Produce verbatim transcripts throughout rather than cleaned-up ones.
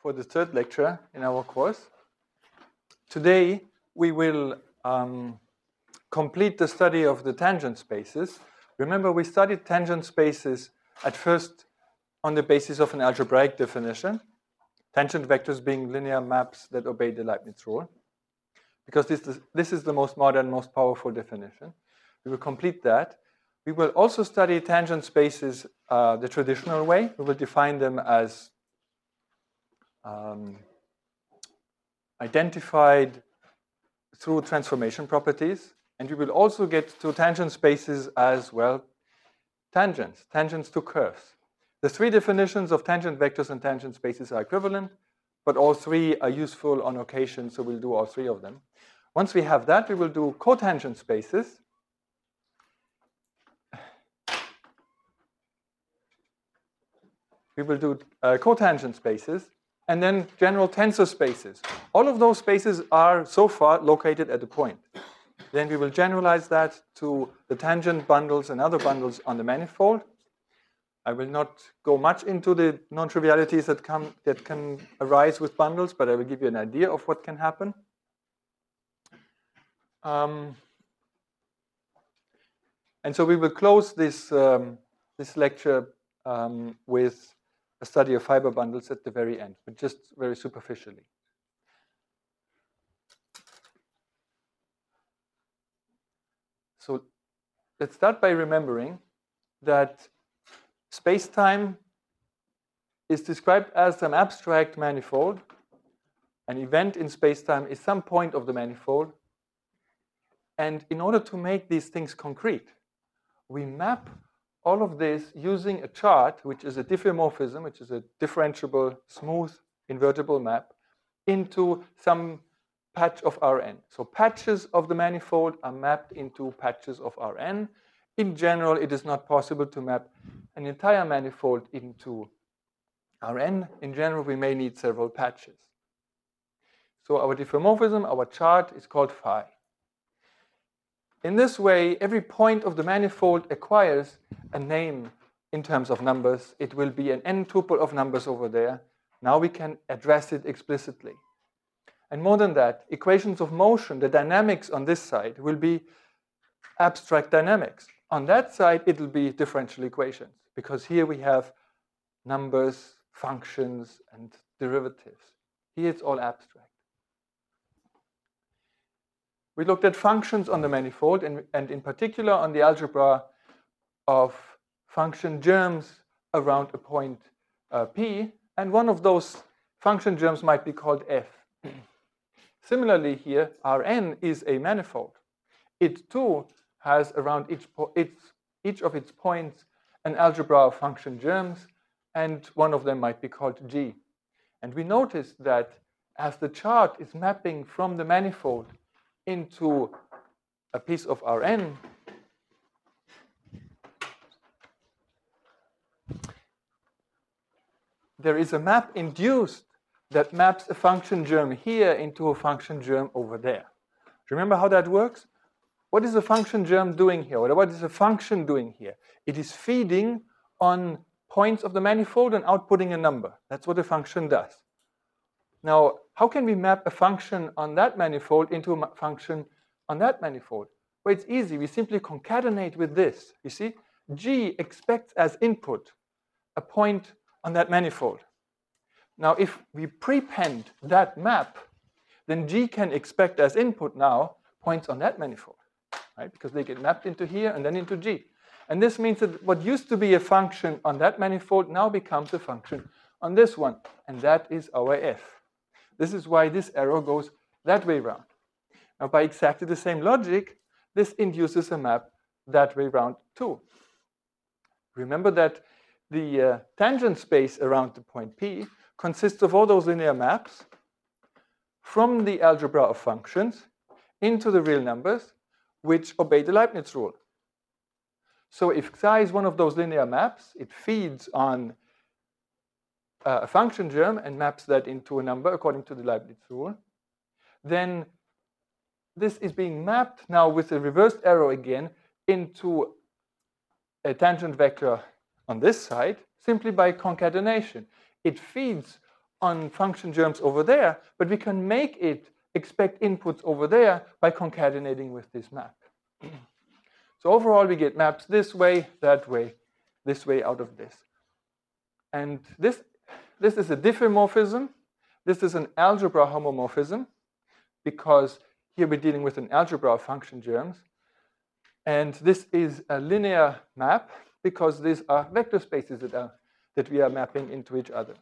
for the third lecture in our course. Today we will um, complete the study of the tangent spaces. Remember, we studied tangent spaces at first on the basis of an algebraic definition, tangent vectors being linear maps that obey the Leibniz rule, because this is, this is the most modern, most powerful definition. We will complete that. We will also study tangent spaces uh, the traditional way. We will define them as um, identified through transformation properties. And we will also get to tangent spaces as, well, tangents, tangents to curves. The three definitions of tangent vectors and tangent spaces are equivalent, but all three are useful on occasion, so we'll do all three of them. Once we have that, we will do cotangent spaces. We will do uh, cotangent spaces, and then general tensor spaces. All of those spaces are so far located at a point. Then we will generalize that to the tangent bundles and other bundles on the manifold. I will not go much into the non-trivialities that, come, that can arise with bundles, but I will give you an idea of what can happen. Um, and so we will close this, um, this lecture um, with a study of fiber bundles at the very end, but just very superficially. So let's start by remembering that space-time is described as some abstract manifold. An event in space-time is some point of the manifold. And in order to make these things concrete, we map all of this using a chart, which is a diffeomorphism, which is a differentiable, smooth, invertible map, into some patch of Rn. So patches of the manifold are mapped into patches of Rn. In general, it is not possible to map an entire manifold into Rn. In general, we may need several patches. So our diffeomorphism, our chart, is called phi. In this way, every point of the manifold acquires a name in terms of numbers. It will be an n-tuple of numbers over there. Now we can address it explicitly. And more than that, equations of motion, the dynamics on this side, will be abstract dynamics. On that side, it will be differential equations, because here we have numbers, functions, and derivatives. Here it's all abstract. We looked at functions on the manifold, and, and in particular on the algebra of function germs around a point uh, P, and one of those function germs might be called f. Similarly here, Rn is a manifold. It too has around each, its, each of its points an algebra of function germs, and one of them might be called G. And we notice that as the chart is mapping from the manifold into a piece of Rn, there is a map induced that maps a function germ here into a function germ over there. Remember how that works? What is a function germ doing here? What is a function doing here? It is feeding on points of the manifold and outputting a number. That's what a function does. Now, how can we map a function on that manifold into a function on that manifold? Well, it's easy. We simply concatenate with this. You see, G expects as input a point on that manifold. Now, if we prepend that map, then G can expect as input now points on that manifold, right? Because they get mapped into here and then into G. And this means that what used to be a function on that manifold now becomes a function on this one. And that is our f. This is why this arrow goes that way round. Now, by exactly the same logic, this induces a map that way round too. Remember that the uh, tangent space around the point P consists of all those linear maps from the algebra of functions into the real numbers, which obey the Leibniz rule. So if psi is one of those linear maps, it feeds on uh, a function germ and maps that into a number according to the Leibniz rule, then this is being mapped now with a reversed arrow again into a tangent vector on this side simply by concatenation. It feeds on function germs over there, but we can make it expect inputs over there by concatenating with this map. So overall, we get maps this way, that way, this way out of this. And this, this is a diffeomorphism. This is an algebra homomorphism, because here we're dealing with an algebra of function germs. And this is a linear map, because these are vector spaces that, are, that we are mapping into each other.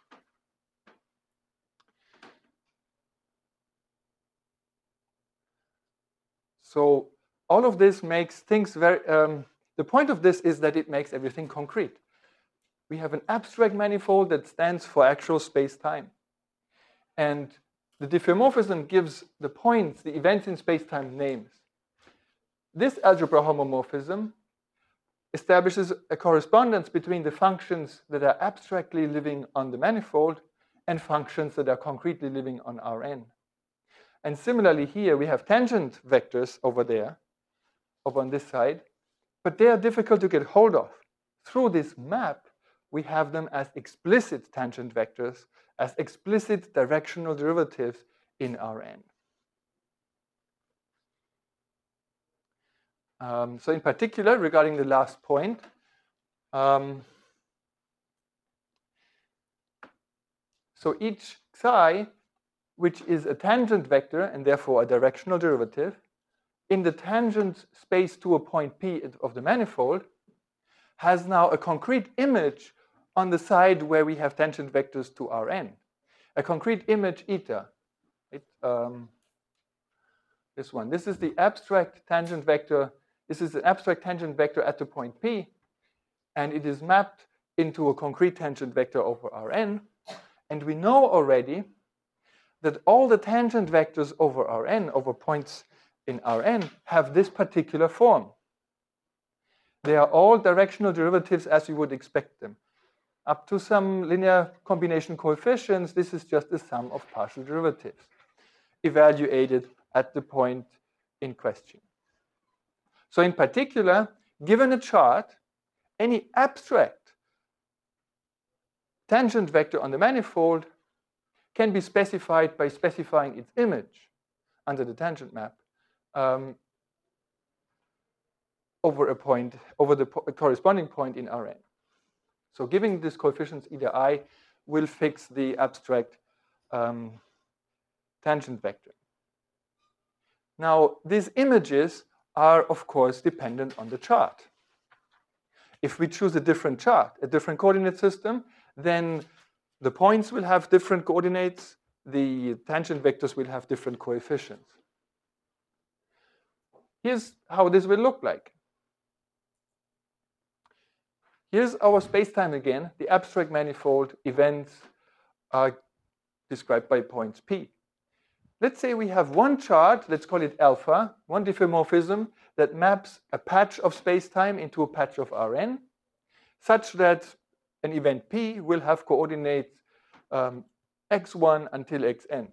So all of this makes things very, um, the point of this is that it makes everything concrete. We have an abstract manifold that stands for actual space-time. And the diffeomorphism gives the points, the events in space-time, names. This algebra homomorphism establishes a correspondence between the functions that are abstractly living on the manifold and functions that are concretely living on Rn. And similarly here, we have tangent vectors over there, over on this side, but they are difficult to get hold of. Through this map, we have them as explicit tangent vectors, as explicit directional derivatives in Rn. Um, so in particular, regarding the last point, um, so each psi, which is a tangent vector and therefore a directional derivative, in the tangent space to a point P of the manifold, has now a concrete image on the side where we have tangent vectors to Rn. A concrete image eta. It, um, this one. This is the abstract tangent vector. This is an abstract tangent vector at the point P, and it is mapped into a concrete tangent vector over Rn. And we know already that all the tangent vectors over Rn, over points in Rn, have this particular form. They are all directional derivatives as you would expect them. Up to some linear combination coefficients, this is just the sum of partial derivatives evaluated at the point in question. So in particular, given a chart, any abstract tangent vector on the manifold can be specified by specifying its image under the tangent map um, over a point, over the po corresponding point in Rn. So giving these coefficients either I will fix the abstract um, tangent vector. Now, these images are, of course, dependent on the chart. If we choose a different chart, a different coordinate system, then the points will have different coordinates. The tangent vectors will have different coefficients. Here's how this will look like. Here's our space-time again. The abstract manifold events are described by points P. Let's say we have one chart, let's call it alpha, one diffeomorphism that maps a patch of space-time into a patch of Rn, such that an event P will have coordinates um, x one until xn.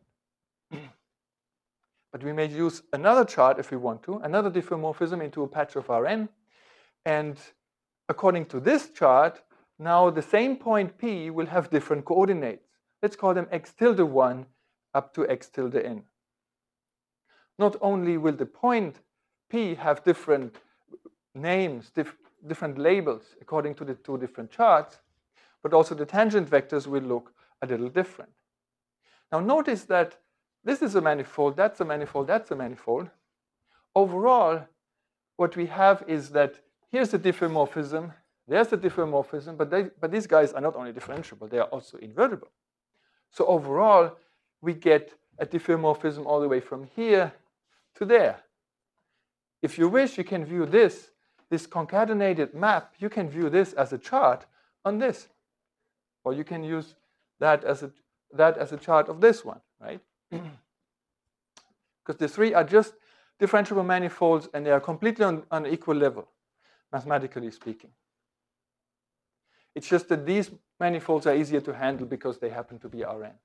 But we may use another chart if we want to, another diffeomorphism into a patch of Rn. And according to this chart, now the same point P will have different coordinates. Let's call them x tilde one up to x tilde n. Not only will the point P have different names, dif different labels according to the two different charts, but also the tangent vectors will look a little different. Now notice that this is a manifold, that's a manifold, that's a manifold. Overall, what we have is that here's the diffeomorphism, there's the diffeomorphism, but, they, but these guys are not only differentiable, they are also invertible. So overall, we get a diffeomorphism all the way from here to there. If you wish, you can view this, this concatenated map, you can view this as a chart on this. Or you can use that as a, that as a chart of this one, right? Because the three are just differentiable manifolds and they are completely on, on equal level, mathematically speaking. It's just that these manifolds are easier to handle because they happen to be Rn.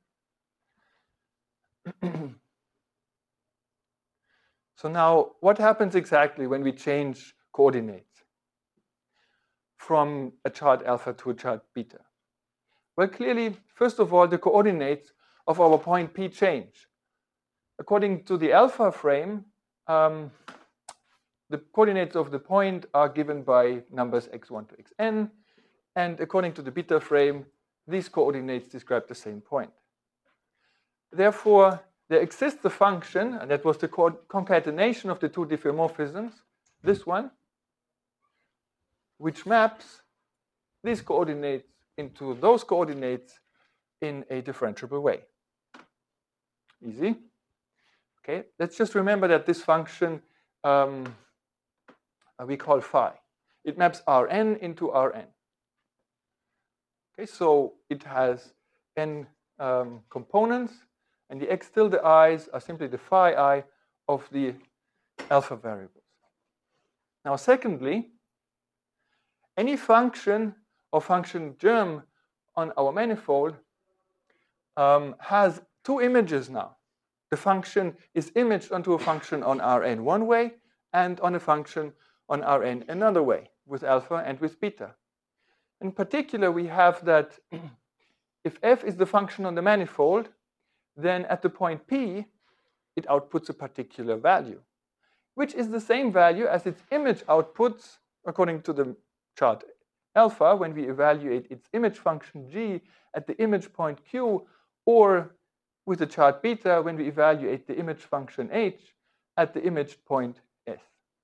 So now, what happens exactly when we change coordinates from a chart alpha to a chart beta? Well, clearly, first of all, the coordinates of our point P change. According to the alpha frame, um, the coordinates of the point are given by numbers x one to xn, and according to the beta frame, these coordinates describe the same point. Therefore, there exists a function, and that was the co concatenation of the two diffeomorphisms, this one, which maps these coordinates into those coordinates in a differentiable way. Easy. Okay, let's just remember that this function um, we call phi. It maps Rn into Rn. Okay, so it has n um, components, and the x tilde i's are simply the phi I of the alpha variables. Now, secondly, any function or function germ on our manifold um, has two images now. The function is imaged onto a function on Rn one way and on a function on Rn another way, with alpha and with beta. In particular, we have that if f is the function on the manifold, then at the point P, it outputs a particular value, which is the same value as its image outputs according to the chart alpha when we evaluate its image function g at the image point q, or with the chart beta when we evaluate the image function h at the image point s.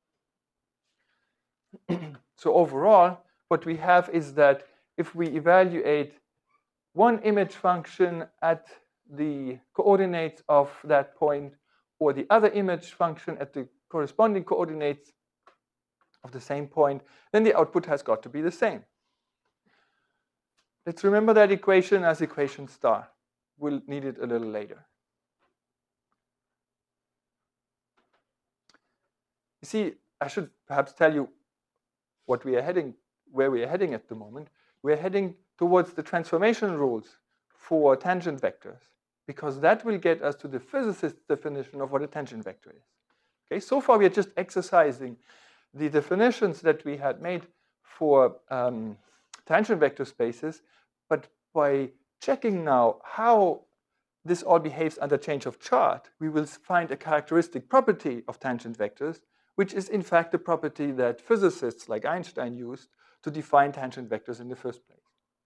So overall, what we have is that if we evaluate one image function at the coordinates of that point, or the other image function at the corresponding coordinates of the same point, then the output has got to be the same. Let's remember that equation as equation star. We'll need it a little later. You see, I should perhaps tell you what we are heading, where we are heading at the moment. We're heading towards the transformation rules for tangent vectors, because that will get us to the physicist's definition of what a tangent vector is. Okay, so far we are just exercising the definitions that we had made for um, tangent vector spaces, but by checking now how this all behaves under change of chart, we will find a characteristic property of tangent vectors, which is in fact the property that physicists like Einstein used to define tangent vectors in the first place.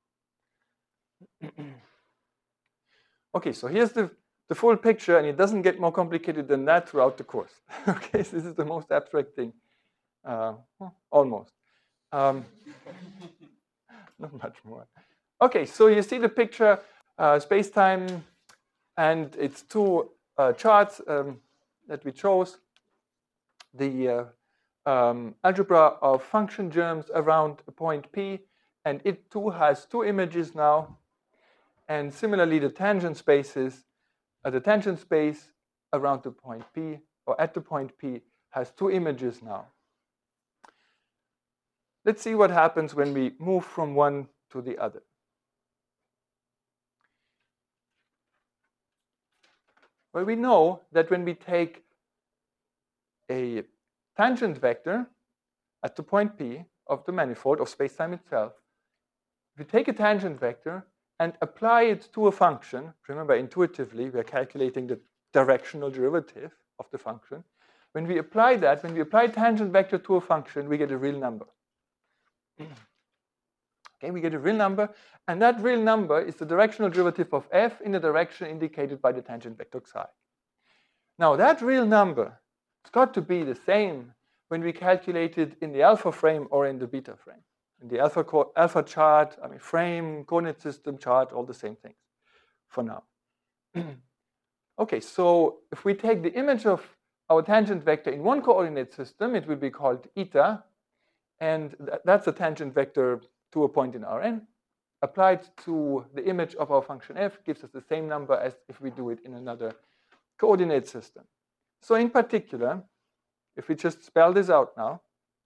Okay, so here's the, the full picture, and it doesn't get more complicated than that throughout the course. Okay, so this is the most abstract thing. Uh, well, almost. Um, not much more. Okay, so you see the picture, uh, space-time, and it's two uh, charts um, that we chose. The uh, um, algebra of function germs around a point P, and it too has two images now. And similarly, the tangent spaces, uh, the tangent space around the point P, or at the point P, has two images now. Let's see what happens when we move from one to the other. Well, we know that when we take a tangent vector at the point P of the manifold of spacetime itself, if we take a tangent vector and apply it to a function, remember intuitively we are calculating the directional derivative of the function. When we apply that, when we apply tangent vector to a function, we get a real number. Okay, we get a real number, and that real number is the directional derivative of f in the direction indicated by the tangent vector psi. Now that real number has got to be the same when we calculate it in the alpha frame or in the beta frame. In the alpha, alpha chart, I mean frame, coordinate system chart, all the same things for now. Okay, so if we take the image of our tangent vector in one coordinate system, it will be called eta, and th that's a tangent vector to a point in Rn. Applied to the image of our function f gives us the same number as if we do it in another coordinate system. So in particular, if we just spell this out now,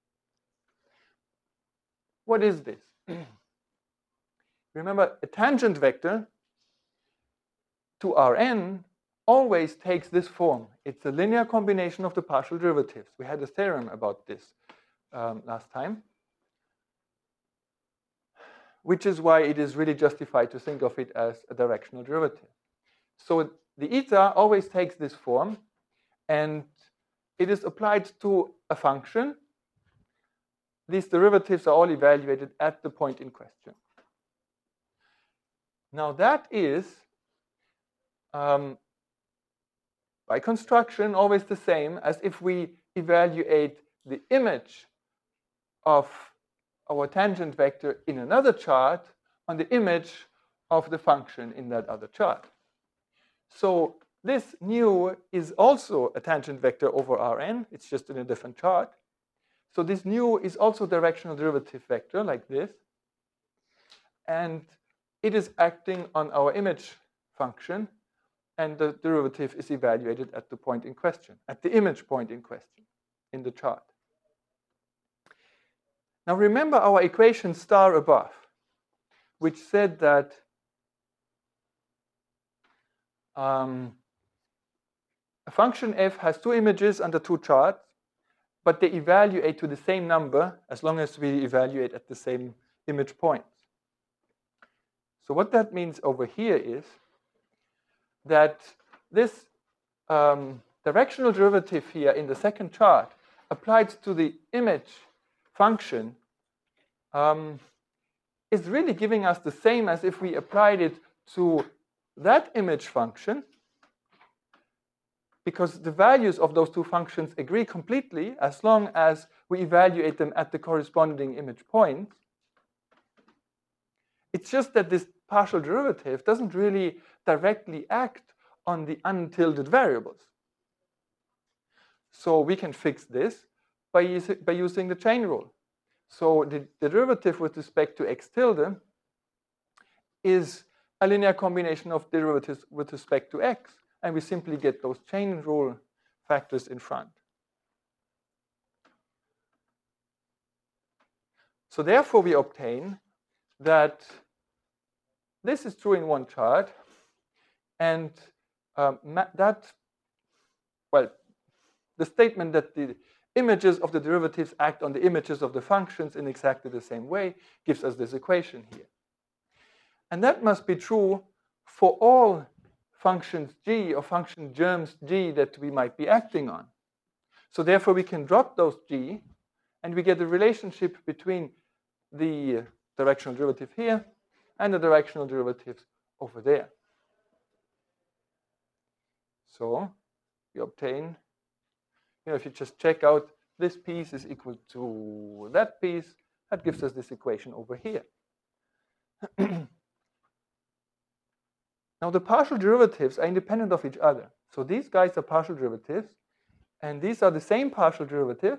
what is this? Remember, a tangent vector to Rn always takes this form. It's a linear combination of the partial derivatives. We had a theorem about this um, last time. which is why it is really justified to think of it as a directional derivative. So the eta always takes this form, and it is applied to a function. These derivatives are all evaluated at the point in question. Now that is, um, by construction, always the same as if we evaluate the image of our tangent vector in another chart on the image of the function in that other chart. So this nu is also a tangent vector over Rn. It's just in a different chart. So this nu is also a directional derivative vector like this. And it is acting on our image function. And the derivative is evaluated at the point in question, at the image point in question in the chart. Now remember our equation star above, which said that um, a function f has two images under two charts, but they evaluate to the same number as long as we evaluate at the same image points. So what that means over here is that this um, directional derivative here in the second chart applied to the image function um, is really giving us the same as if we applied it to that image function, because the values of those two functions agree completely as long as we evaluate them at the corresponding image points. It's just that this partial derivative doesn't really directly act on the untilted variables. So we can fix this by, use, by using the chain rule. So the, the derivative with respect to x tilde is a linear combination of derivatives with respect to x. And we simply get those chain rule factors in front. So therefore we obtain that this is true in one chart, and um, that, well, the statement that the images of the derivatives act on the images of the functions in exactly the same way gives us this equation here. And that must be true for all functions g or function germs g that we might be acting on. So therefore we can drop those g, and we get a relationship between the directional derivative here and the directional derivatives over there. So we obtain, you know, if you just check out this piece is equal to that piece, that gives us this equation over here. Now the partial derivatives are independent of each other. So these guys are partial derivatives, and these are the same partial derivatives.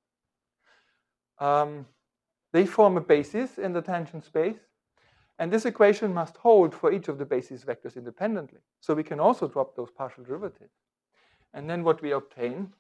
Um, they form a basis in the tangent space, and this equation must hold for each of the basis vectors independently. So we can also drop those partial derivatives. And then what we obtain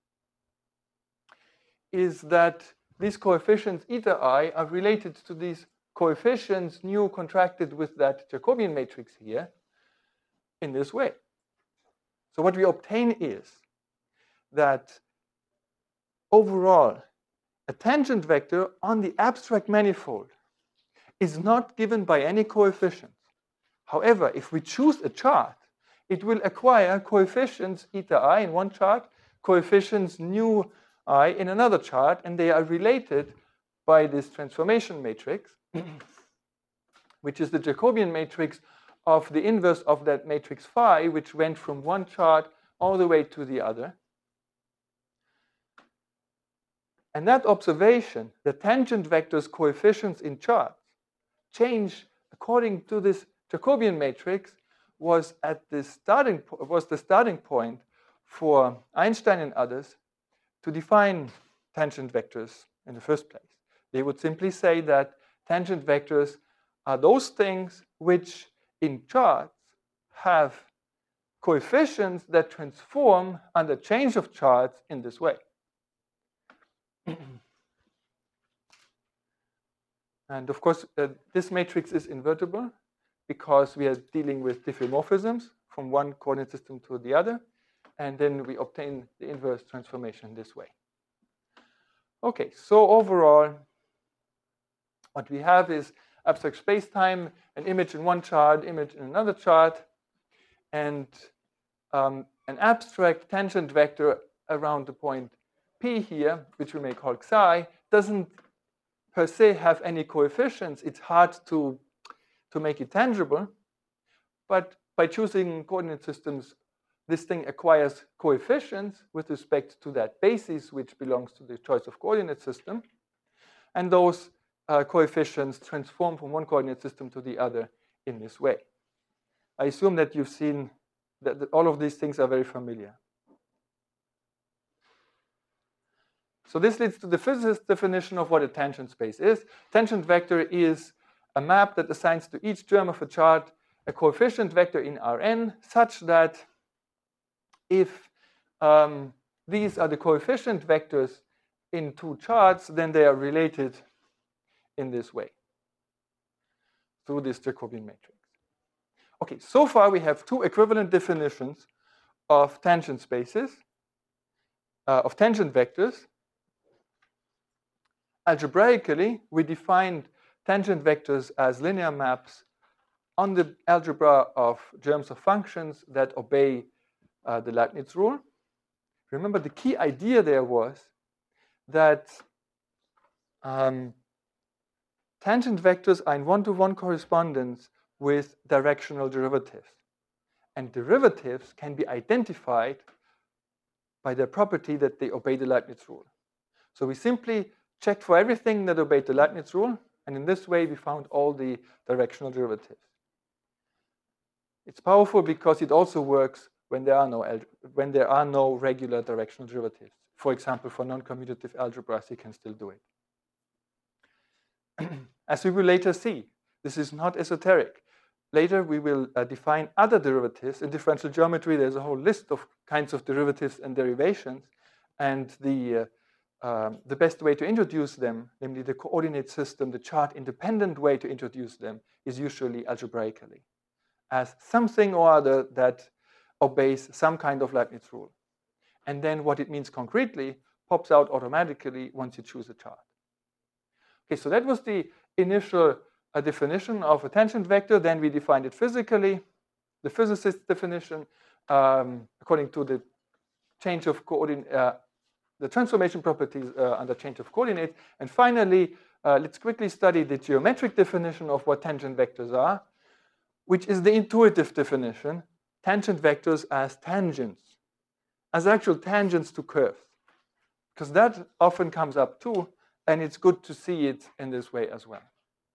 is that these coefficients eta I are related to these coefficients nu contracted with that Jacobian matrix here in this way. So what we obtain is that overall, a tangent vector on the abstract manifold is not given by any coefficients. However, if we choose a chart, it will acquire coefficients eta I in one chart, coefficients nu I in another chart, and they are related by this transformation matrix, which is the Jacobian matrix of the inverse of that matrix phi, which went from one chart all the way to the other. And that observation, the tangent vector's coefficients in charts, change according to this Jacobian matrix, was at the starting was the starting point for Einstein and others to define tangent vectors in the first place. They would simply say that tangent vectors are those things which in charts have coefficients that transform under change of charts in this way. And of course, uh, this matrix is invertible because we are dealing with diffeomorphisms from one coordinate system to the other, and then we obtain the inverse transformation this way. Okay, so overall, what we have is abstract space-time, an image in one chart, image in another chart, and um, an abstract tangent vector around the point P here, which we may call psi, doesn't per se have any coefficients. It's hard to, to make it tangible, but by choosing coordinate systems, this thing acquires coefficients with respect to that basis, which belongs to the choice of coordinate system. And those uh, coefficients transform from one coordinate system to the other in this way. I assume that you've seen that, that all of these things are very familiar. So this leads to the physicist definition of what a tangent space is. Tangent vector is a map that assigns to each germ of a chart a coefficient vector in Rn such that if um, these are the coefficient vectors in two charts, then they are related in this way through this Jacobian matrix. Okay, so far we have two equivalent definitions of tangent spaces, uh, of tangent vectors. Algebraically, we defined tangent vectors as linear maps on the algebra of germs of functions that obey uh, the Leibniz rule. Remember, the key idea there was that um, tangent vectors are in one-to-one correspondence with directional derivatives. And derivatives can be identified by their property that they obey the Leibniz rule. So we simply checked for everything that obeyed the Leibniz rule, and in this way we found all the directional derivatives. It's powerful because it also works when there are no, when there are no regular directional derivatives. For example, for non-commutative algebras, you can still do it. As we will later see, this is not esoteric. Later, we will uh, define other derivatives. In differential geometry, there's a whole list of kinds of derivatives and derivations. And the, uh, um, the best way to introduce them, namely the coordinate system, the chart-independent way to introduce them, is usually algebraically, as something or other that obeys some kind of Leibniz rule. And then what it means concretely pops out automatically once you choose a chart. Okay, so that was the initial uh, definition of a tangent vector. Then we defined it physically. The physicist definition, um, according to the change of coordinate, uh, the transformation properties uh, under change of coordinates. And finally, uh, let's quickly study the geometric definition of what tangent vectors are, which is the intuitive definition: tangent vectors as tangents, as actual tangents to curves, because that often comes up too, and it's good to see it in this way as well.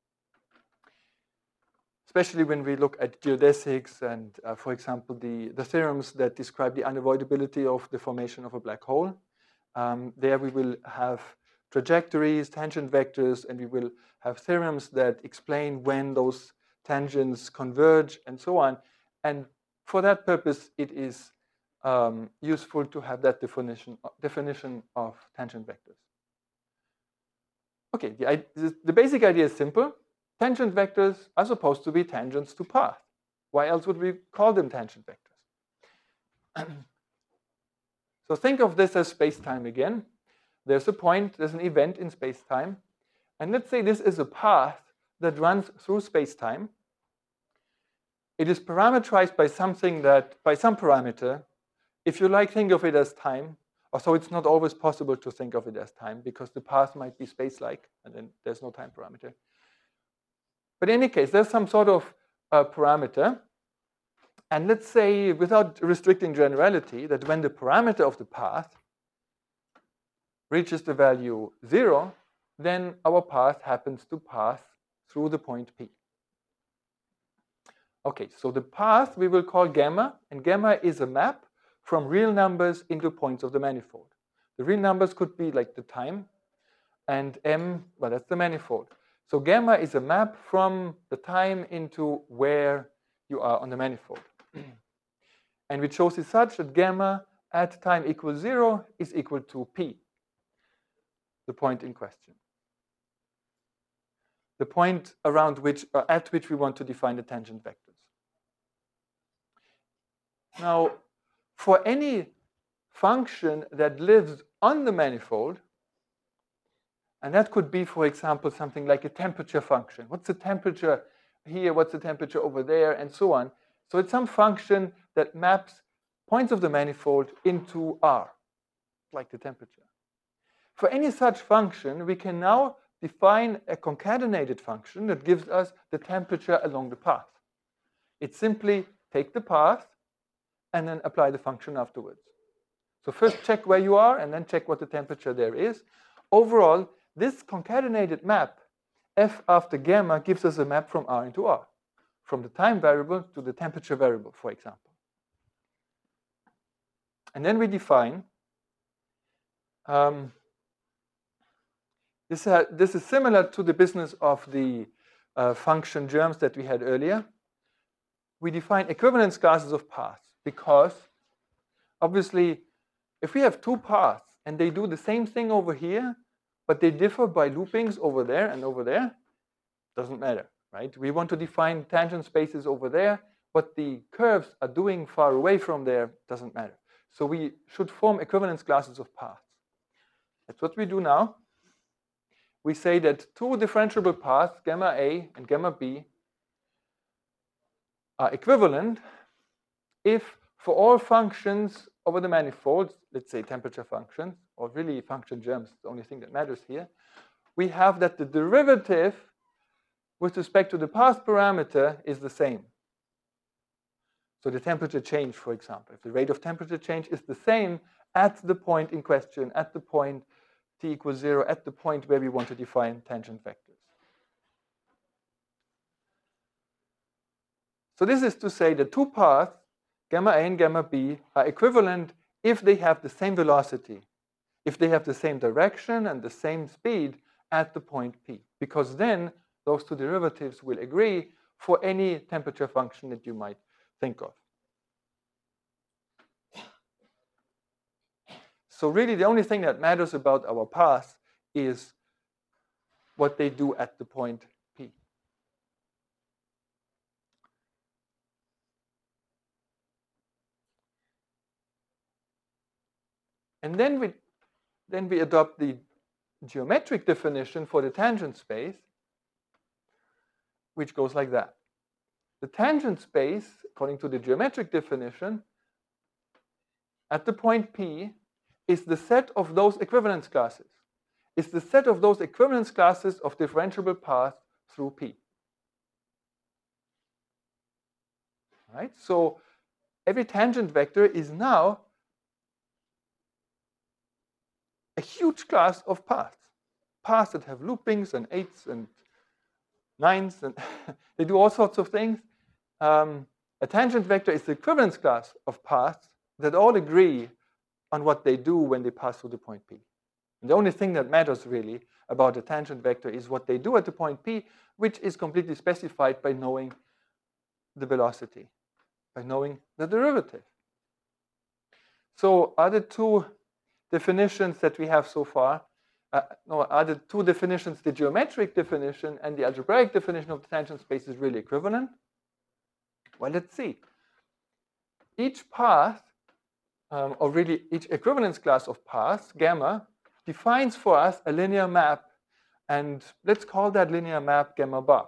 Especially when we look at geodesics and, uh, for example, the, the theorems that describe the unavoidability of the formation of a black hole. Um, there we will have trajectories, tangent vectors, and we will have theorems that explain when those tangents converge and so on. And for that purpose, it is um, useful to have that definition, definition of tangent vectors. Okay, the, the basic idea is simple. Tangent vectors are supposed to be tangents to path. Why else would we call them tangent vectors? So think of this as space-time again. There's a point, there's an event in space-time. And let's say this is a path that runs through space-time. It is parameterized by something that, by some parameter. If you like, think of it as time. Also, it's not always possible to think of it as time because the path might be space-like and then there's no time parameter. But in any case, there's some sort of uh, parameter. And let's say, without restricting generality, that when the parameter of the path reaches the value zero, then our path happens to pass through the point P. Okay, so the path we will call gamma, and gamma is a map from real numbers into points of the manifold. The real numbers could be like the time, and m, well, that's the manifold. So gamma is a map from the time into where you are on the manifold. And we chose it such that gamma at time equals zero is equal to P, the point in question. The point around which, uh, at which we want to define the tangent vectors. Now, for any function that lives on the manifold, And that could be, for example, something like a temperature function. What's the temperature here? What's the temperature over there? And so on. So it's some function that maps points of the manifold into R, like the temperature. For any such function, we can now define a concatenated function that gives us the temperature along the path. It's simply take the path and then apply the function afterwards. So first check where you are and then check what the temperature there is. Overall, this concatenated map, f after gamma, gives us a map from R into R, from the time variable to the temperature variable, for example. And then we define, um, this, uh, this is similar to the business of the uh, function germs that we had earlier. We define equivalence classes of paths because, obviously, if we have two paths and they do the same thing over here, but they differ by loopings over there and over there, doesn't matter, right? We want to define tangent spaces over there. What the curves are doing far away from there doesn't matter. So we should form equivalence classes of paths. That's what we do now. We say that two differentiable paths, gamma A and gamma B, are equivalent if for all functions over the manifolds, let's say temperature functions, or really function germs, the only thing that matters here, we have that the derivative with respect to the path parameter is the same. So the temperature change, for example, if the rate of temperature change is the same at the point in question, at the point t equals zero, at the point where we want to define tangent vectors. So this is to say that two paths, gamma A and gamma B, are equivalent if they have the same velocity, if they have the same direction and the same speed at the point P, because then those two derivatives will agree for any temperature function that you might think of. So really the only thing that matters about our paths is what they do at the point P. And then we, then we adopt the geometric definition for the tangent space, which goes like that. The tangent space, according to the geometric definition, at the point P, is the set of those equivalence classes. It's the set of those equivalence classes of differentiable paths through P. Right? So every tangent vector is now a huge class of paths. Paths that have loopings and eights and nines, and they do all sorts of things. Um, a tangent vector is the equivalence class of paths that all agree on what they do when they pass through the point P. And the only thing that matters really about a tangent vector is what they do at the point P, which is completely specified by knowing the velocity, by knowing the derivative. So are the two definitions that we have so far, uh, no, are the two definitions, the geometric definition and the algebraic definition of the tangent space, is really equivalent? Well, let's see. Each path, um, or really each equivalence class of paths, gamma, defines for us a linear map, and let's call that linear map gamma bar.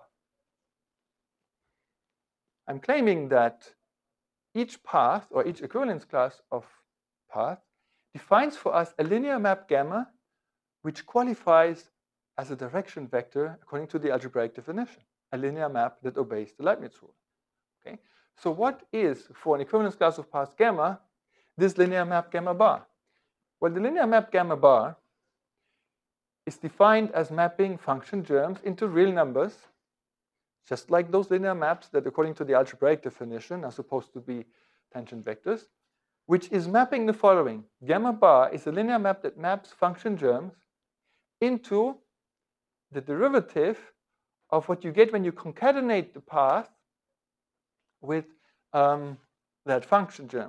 I'm claiming that each path, or each equivalence class of paths, defines for us a linear map gamma, which qualifies as a direction vector according to the algebraic definition, a linear map that obeys the Leibniz rule. Okay? So what is, for an equivalence class of paths gamma, this linear map gamma bar? Well, the linear map gamma bar is defined as mapping function germs into real numbers, just like those linear maps that, according to the algebraic definition, are supposed to be tangent vectors, which is mapping the following. Gamma bar is a linear map that maps function germs into the derivative of what you get when you concatenate the path with um, that function germ.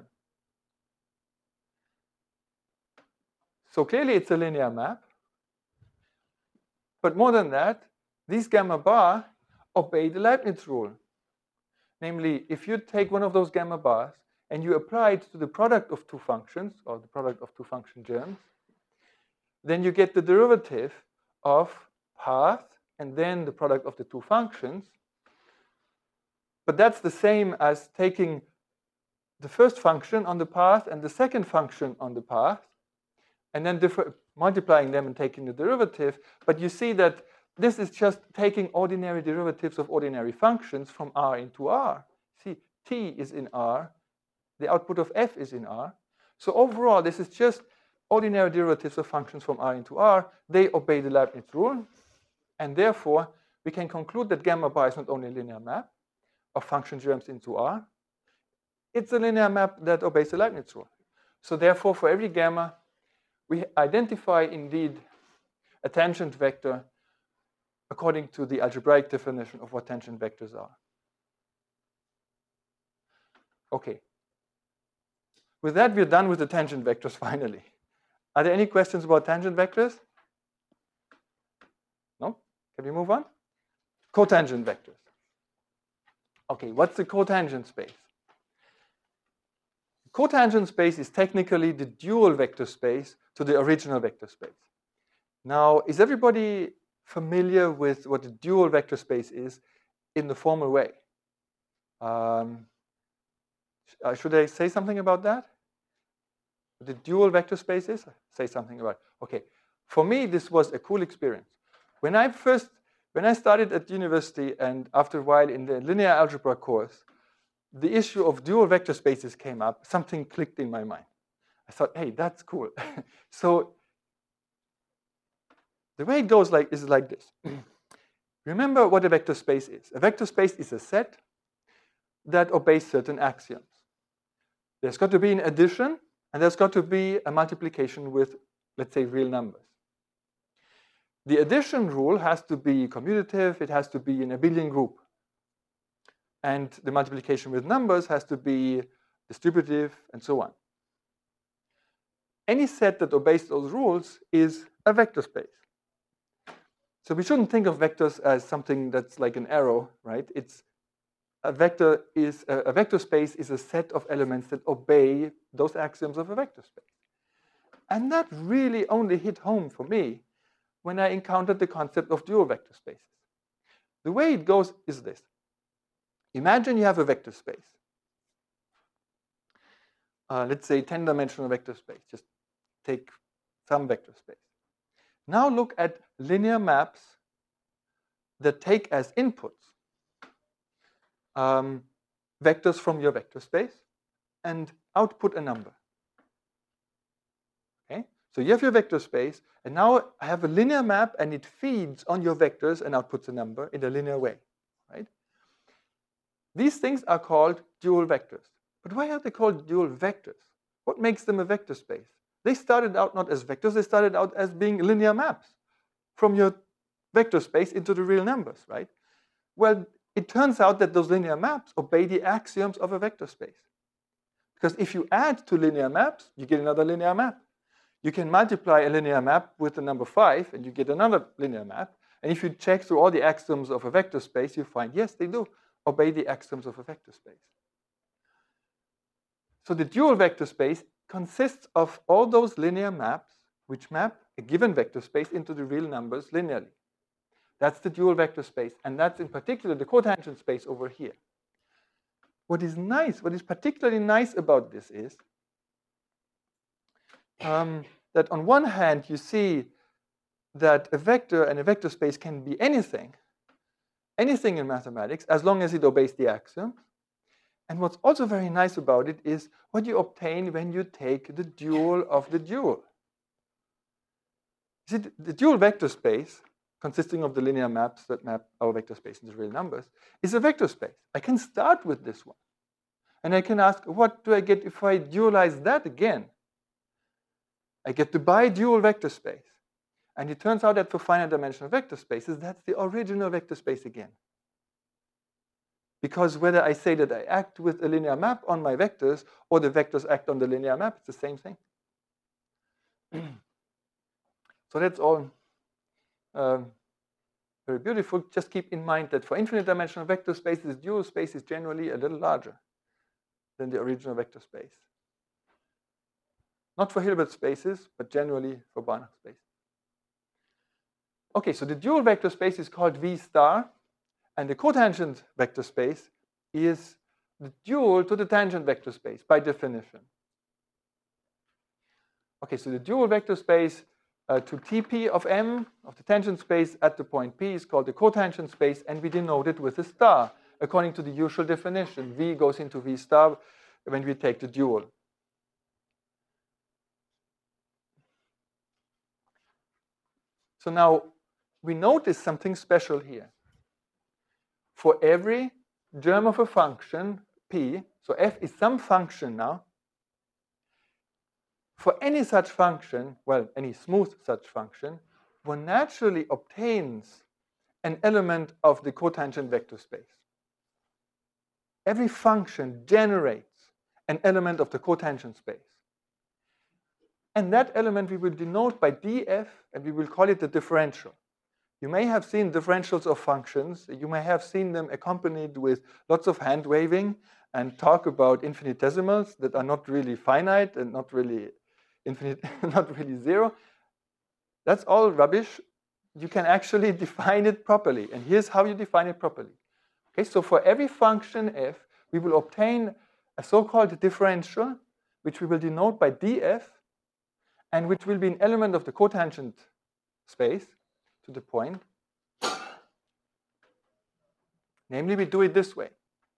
So clearly it's a linear map. But more than that, these gamma bar obey the Leibniz rule. Namely, if you take one of those gamma bars and you apply it to the product of two functions, or the product of two function germs, then you get the derivative of path and then the product of the two functions. But that's the same as taking the first function on the path and the second function on the path, and then multiplying them and taking the derivative. But you see that this is just taking ordinary derivatives of ordinary functions from R into R. See, t is in R, the output of f is in R. So overall, this is just ordinary derivatives of functions from R into R. They obey the Leibniz rule, and therefore we can conclude that gamma bar is not only a linear map of function germs into R, it's a linear map that obeys the Leibniz rule. So therefore, for every gamma, we identify indeed a tangent vector according to the algebraic definition of what tangent vectors are. Okay. With that, we're done with the tangent vectors finally. Are there any questions about tangent vectors? No? Can we move on? Cotangent vectors. Okay, what's the cotangent space? Cotangent space is technically the dual vector space to the original vector space. Now, is everybody familiar with what the dual vector space is in the formal way? Um, uh, should I say something about that? What the dual vector space is? Say something about it. Okay, for me, this was a cool experience. When I first, when I started at university and after a while in the linear algebra course, the issue of dual vector spaces came up, something clicked in my mind. I thought, hey, that's cool. So the way it goes like is like this. Remember what a vector space is. A vector space is a set that obeys certain axioms. There's got to be an addition, and there's got to be a multiplication with, let's say, real numbers. The addition rule has to be commutative. It has to be an abelian group. And the multiplication with numbers has to be distributive, and so on. Any set that obeys those rules is a vector space. So we shouldn't think of vectors as something that's like an arrow, right? It's a vector is a, a vector space is a set of elements that obey those axioms of a vector space. And that really only hit home for me when I encountered the concept of dual vector spaces. The way it goes is this. Imagine you have a vector space. Uh, let's say ten-dimensional vector space. Just take some vector space. Now look at linear maps that take as inputs um, vectors from your vector space and output a number. Okay? So you have your vector space, and now I have a linear map, and it feeds on your vectors and outputs a number in a linear way. Right? These things are called dual vectors. But why are they called dual vectors? What makes them a vector space? They started out not as vectors, they started out as being linear maps from your vector space into the real numbers, right? Well, it turns out that those linear maps obey the axioms of a vector space. Because if you add two linear maps, you get another linear map. You can multiply a linear map with the number five, and you get another linear map. And if you check through all the axioms of a vector space, you find, yes, they do obey the axioms of a vector space. So the dual vector space consists of all those linear maps which map a given vector space into the real numbers linearly. That's the dual vector space, and that's in particular the cotangent space over here. What is nice, what is particularly nice about this is um, that on one hand you see that a vector and a vector space can be anything, anything in mathematics, as long as it obeys the axioms. And what's also very nice about it is what you obtain when you take the dual of the dual. You see, the dual vector space, consisting of the linear maps that map our vector space into real numbers, is a vector space. I can start with this one. And I can ask, what do I get if I dualize that again? I get the bidual vector space. And it turns out that for finite dimensional vector spaces, that's the original vector space again. Because whether I say that I act with a linear map on my vectors or the vectors act on the linear map, it's the same thing. So that's all um, very beautiful. Just keep in mind that for infinite dimensional vector spaces, dual space is generally a little larger than the original vector space. Not for Hilbert spaces, but generally for Banach spaces. Okay, so the dual vector space is called V star, and the cotangent vector space is the dual to the tangent vector space by definition. Okay, so the dual vector space uh, to T P of M of the tangent space at the point P is called the cotangent space, and we denote it with a star according to the usual definition. V goes into V star when we take the dual. So now we notice something special here. For every germ of a function P, so f is some function now, for any such function, well, any smooth such function, one naturally obtains an element of the cotangent vector space. Every function generates an element of the cotangent space. And that element we will denote by df, and we will call it the differential. You may have seen differentials of functions. You may have seen them accompanied with lots of hand waving and talk about infinitesimals that are not really finite and not really infinite, not really zero. That's all rubbish. You can actually define it properly. And here's how you define it properly. Okay, so for every function f, we will obtain a so-called differential, which we will denote by df, and which will be an element of the cotangent space to the point. Namely, we do it this way.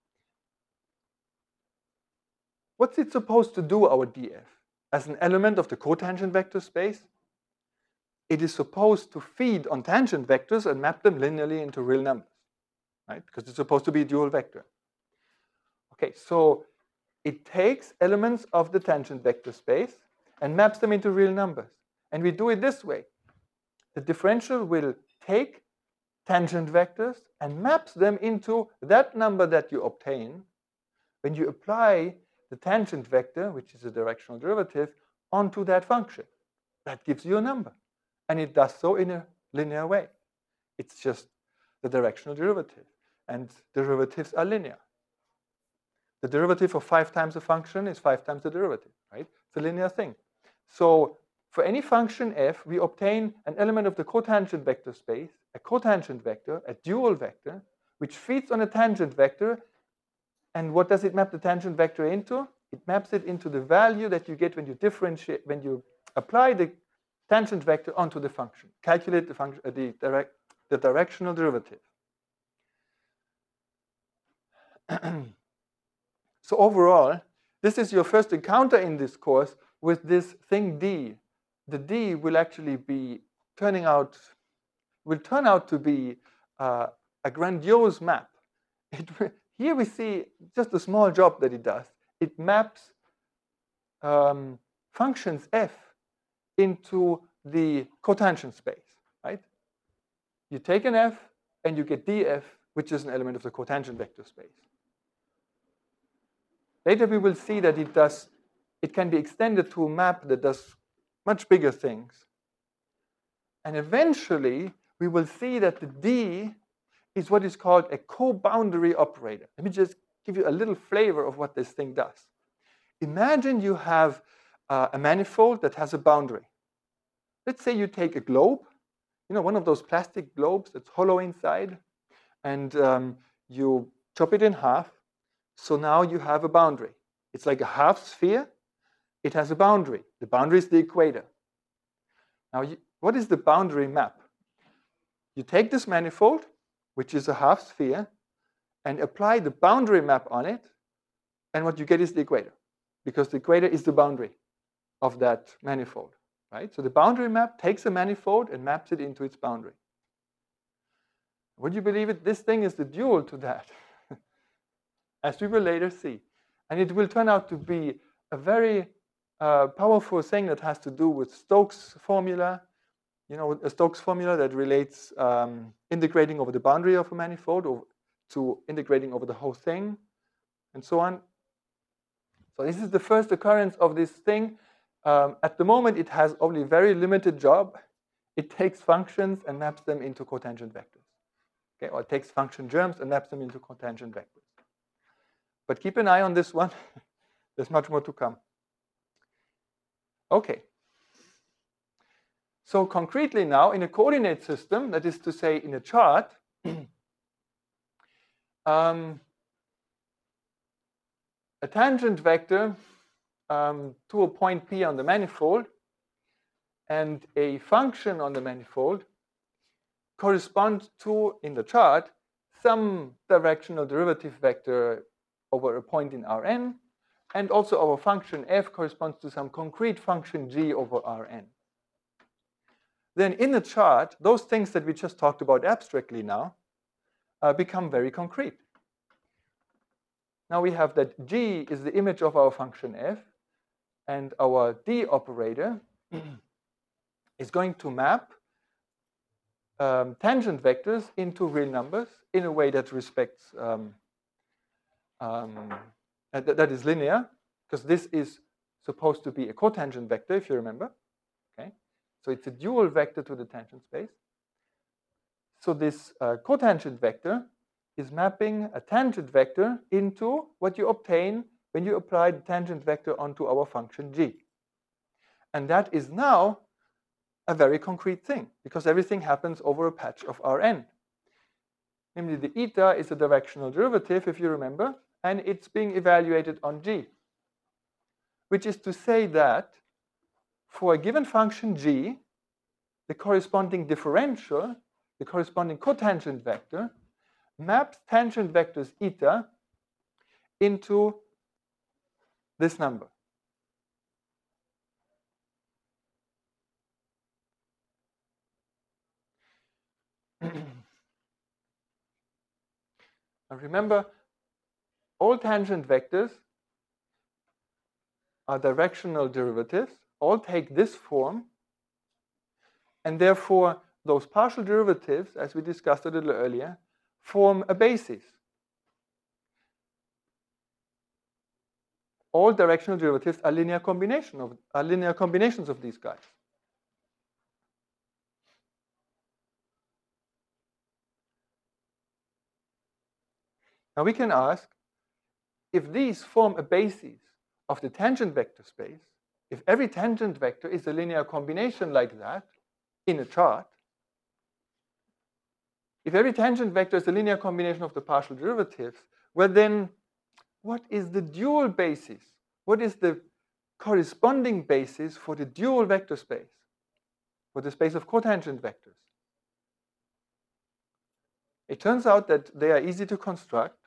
What's it supposed to do, our df? As an element of the cotangent vector space, it is supposed to feed on tangent vectors and map them linearly into real numbers, right? Because it's supposed to be a dual vector. Okay, so it takes elements of the tangent vector space and maps them into real numbers. And we do it this way. The differential will take tangent vectors and maps them into that number that you obtain when you apply the tangent vector, which is a directional derivative, onto that function. That gives you a number. And it does so in a linear way. It's just the directional derivative. And derivatives are linear. The derivative of five times a function is five times the derivative, right? It's a linear thing. So for any function f, we obtain an element of the cotangent vector space, a cotangent vector, a dual vector, which feeds on a tangent vector. And what does it map the tangent vector into? It maps it into the value that you get when you differentiate, when you apply the tangent vector onto the function. Calculate the function, uh, the direct, the directional derivative. So overall, this is your first encounter in this course with this thing D. The D will actually be turning out, will turn out to be uh, a grandiose map. It, here we see just a small job that it does. It maps um, functions f into the cotangent space, right? You take an f and you get df, which is an element of the cotangent vector space. Later we will see that it does, it can be extended to a map that does much bigger things. And eventually we will see that the D is what is called a co-boundary operator. Let me just give you a little flavor of what this thing does. Imagine you have uh, a manifold that has a boundary. Let's say you take a globe, you know, one of those plastic globes that's hollow inside, and um, you chop it in half. So now you have a boundary. It's like a half sphere. It has a boundary. The boundary is the equator. Now, you, what is the boundary map? You take this manifold, which is a half sphere, and apply the boundary map on it, and what you get is the equator, because the equator is the boundary of that manifold, right? So the boundary map takes a manifold and maps it into its boundary. Would you believe it? This thing is the dual to that, as we will later see. And it will turn out to be a very uh, powerful thing that has to do with Stokes' formula. You know, a Stokes formula that relates um, integrating over the boundary of a manifold or to integrating over the whole thing, and so on. So this is the first occurrence of this thing. Um, at the moment, it has only a very limited job. It takes functions and maps them into cotangent vectors. Okay, or it takes function germs and maps them into cotangent vectors. But keep an eye on this one. There's much more to come. Okay. So concretely now, in a coordinate system, that is to say in a chart, um, a tangent vector um, to a point P on the manifold and a function on the manifold correspond to, in the chart, some directional derivative vector over a point in Rn, and also our function f corresponds to some concrete function g over Rn. Then in the chart, those things that we just talked about abstractly now uh, become very concrete. Now we have that g is the image of our function f, and our d operator is going to map um, tangent vectors into real numbers in a way that respects, um, um, uh, th that is linear, because this is supposed to be a cotangent vector, if you remember. Okay, so it's a dual vector to the tangent space. So this uh, cotangent vector is mapping a tangent vector into what you obtain when you apply the tangent vector onto our function g. And that is now a very concrete thing, because everything happens over a patch of Rn. Namely, the eta is a directional derivative, if you remember, and it's being evaluated on g. Which is to say that for a given function g, the corresponding differential, the corresponding cotangent vector, maps tangent vectors eta into this number. Now remember, all tangent vectors are directional derivatives, all take this form, and therefore those partial derivatives, as we discussed a little earlier, form a basis. All directional derivatives are linear combination of are linear combinations of these guys. Now we can ask, if these form a basis of the tangent vector space, if every tangent vector is a linear combination like that in a chart, if every tangent vector is a linear combination of the partial derivatives, well then, what is the dual basis? What is the corresponding basis for the dual vector space, for the space of cotangent vectors? It turns out that they are easy to construct.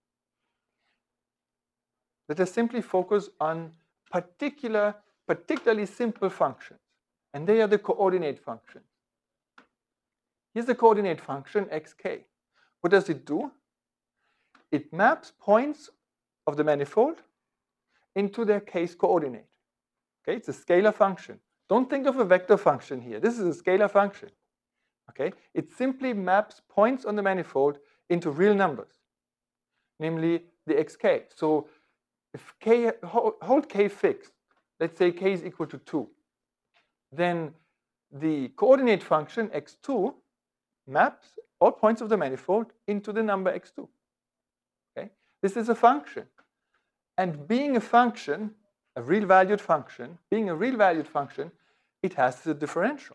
Let us simply focus on particular, particularly simple functions, and they are the coordinate functions. Here's the coordinate function xk. What does it do? It maps points of the manifold into their case coordinate. Okay, it's a scalar function. Don't think of a vector function here. This is a scalar function. Okay, it simply maps points on the manifold into real numbers, namely the xk. So if k, hold k fixed, let's say k is equal to two, then the coordinate function x two maps all points of the manifold into the number x two. Okay, this is a function. And being a function, a real valued function, being a real valued function, it has a differential.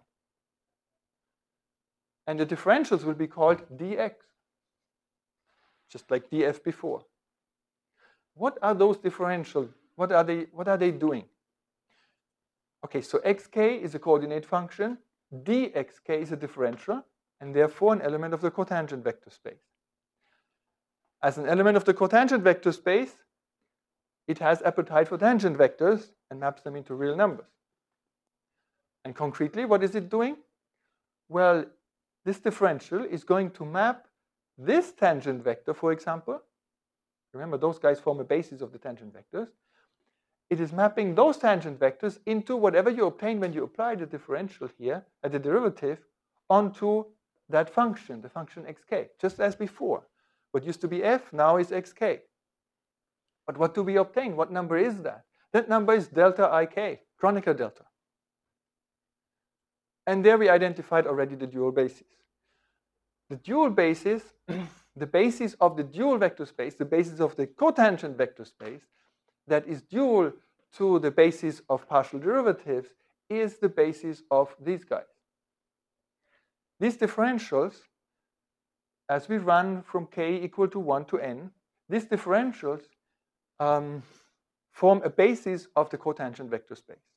And the differentials will be called dx, just like df before. What are those differentials? What are they, what are they doing? Okay, so xk is a coordinate function, dxk is a differential, and therefore an element of the cotangent vector space. As an element of the cotangent vector space, it has appetite for tangent vectors and maps them into real numbers. And concretely, what is it doing? Well, this differential is going to map this tangent vector, for example. Remember, those guys form a basis of the tangent vectors. It is mapping those tangent vectors into whatever you obtain when you apply the differential here, at the derivative, onto that function, the function xk, just as before. What used to be f now is xk. But what do we obtain? What number is that? That number is delta ik, Kronecker delta. And there we identified already the dual basis. The dual basis, the basis of the dual vector space, the basis of the cotangent vector space, that is dual to the basis of partial derivatives, is the basis of these guys. these differentials, as we run from k equal to one to n, these differentials um, form a basis of the cotangent vector space.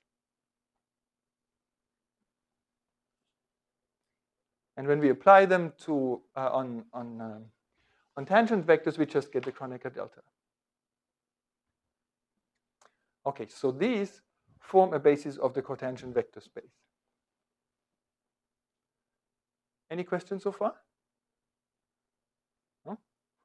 And when we apply them to uh, on on um, on tangent vectors, we just get the Kronecker delta. Okay, so these form a basis of the cotangent vector space. Any questions so far? No?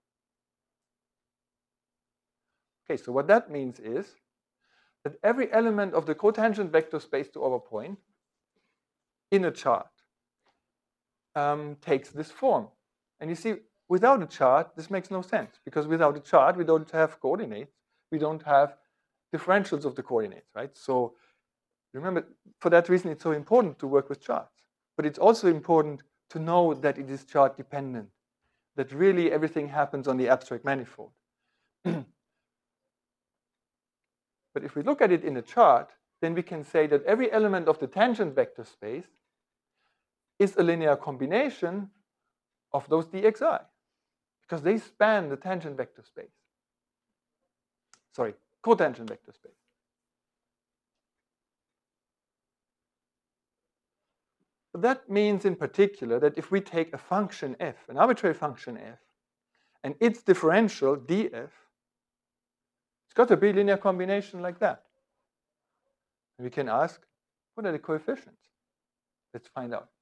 Okay, so what that means is that every element of the cotangent vector space to our point in a chart um, takes this form. And you see, without a chart, this makes no sense, because without a chart, we don't have coordinates. We don't have differentials of the coordinates, right? So remember, for that reason, it's so important to work with charts. But it's also important to know that it is chart dependent, that really everything happens on the abstract manifold. But if we look at it in a chart, then we can say that every element of the tangent vector space is a linear combination of those dxi, because they span the tangent vector space. Sorry, cotangent vector space. That means in particular that if we take a function f, an arbitrary function f, and its differential df, it's got to be a linear combination like that. And we can ask, what are the coefficients? Let's find out.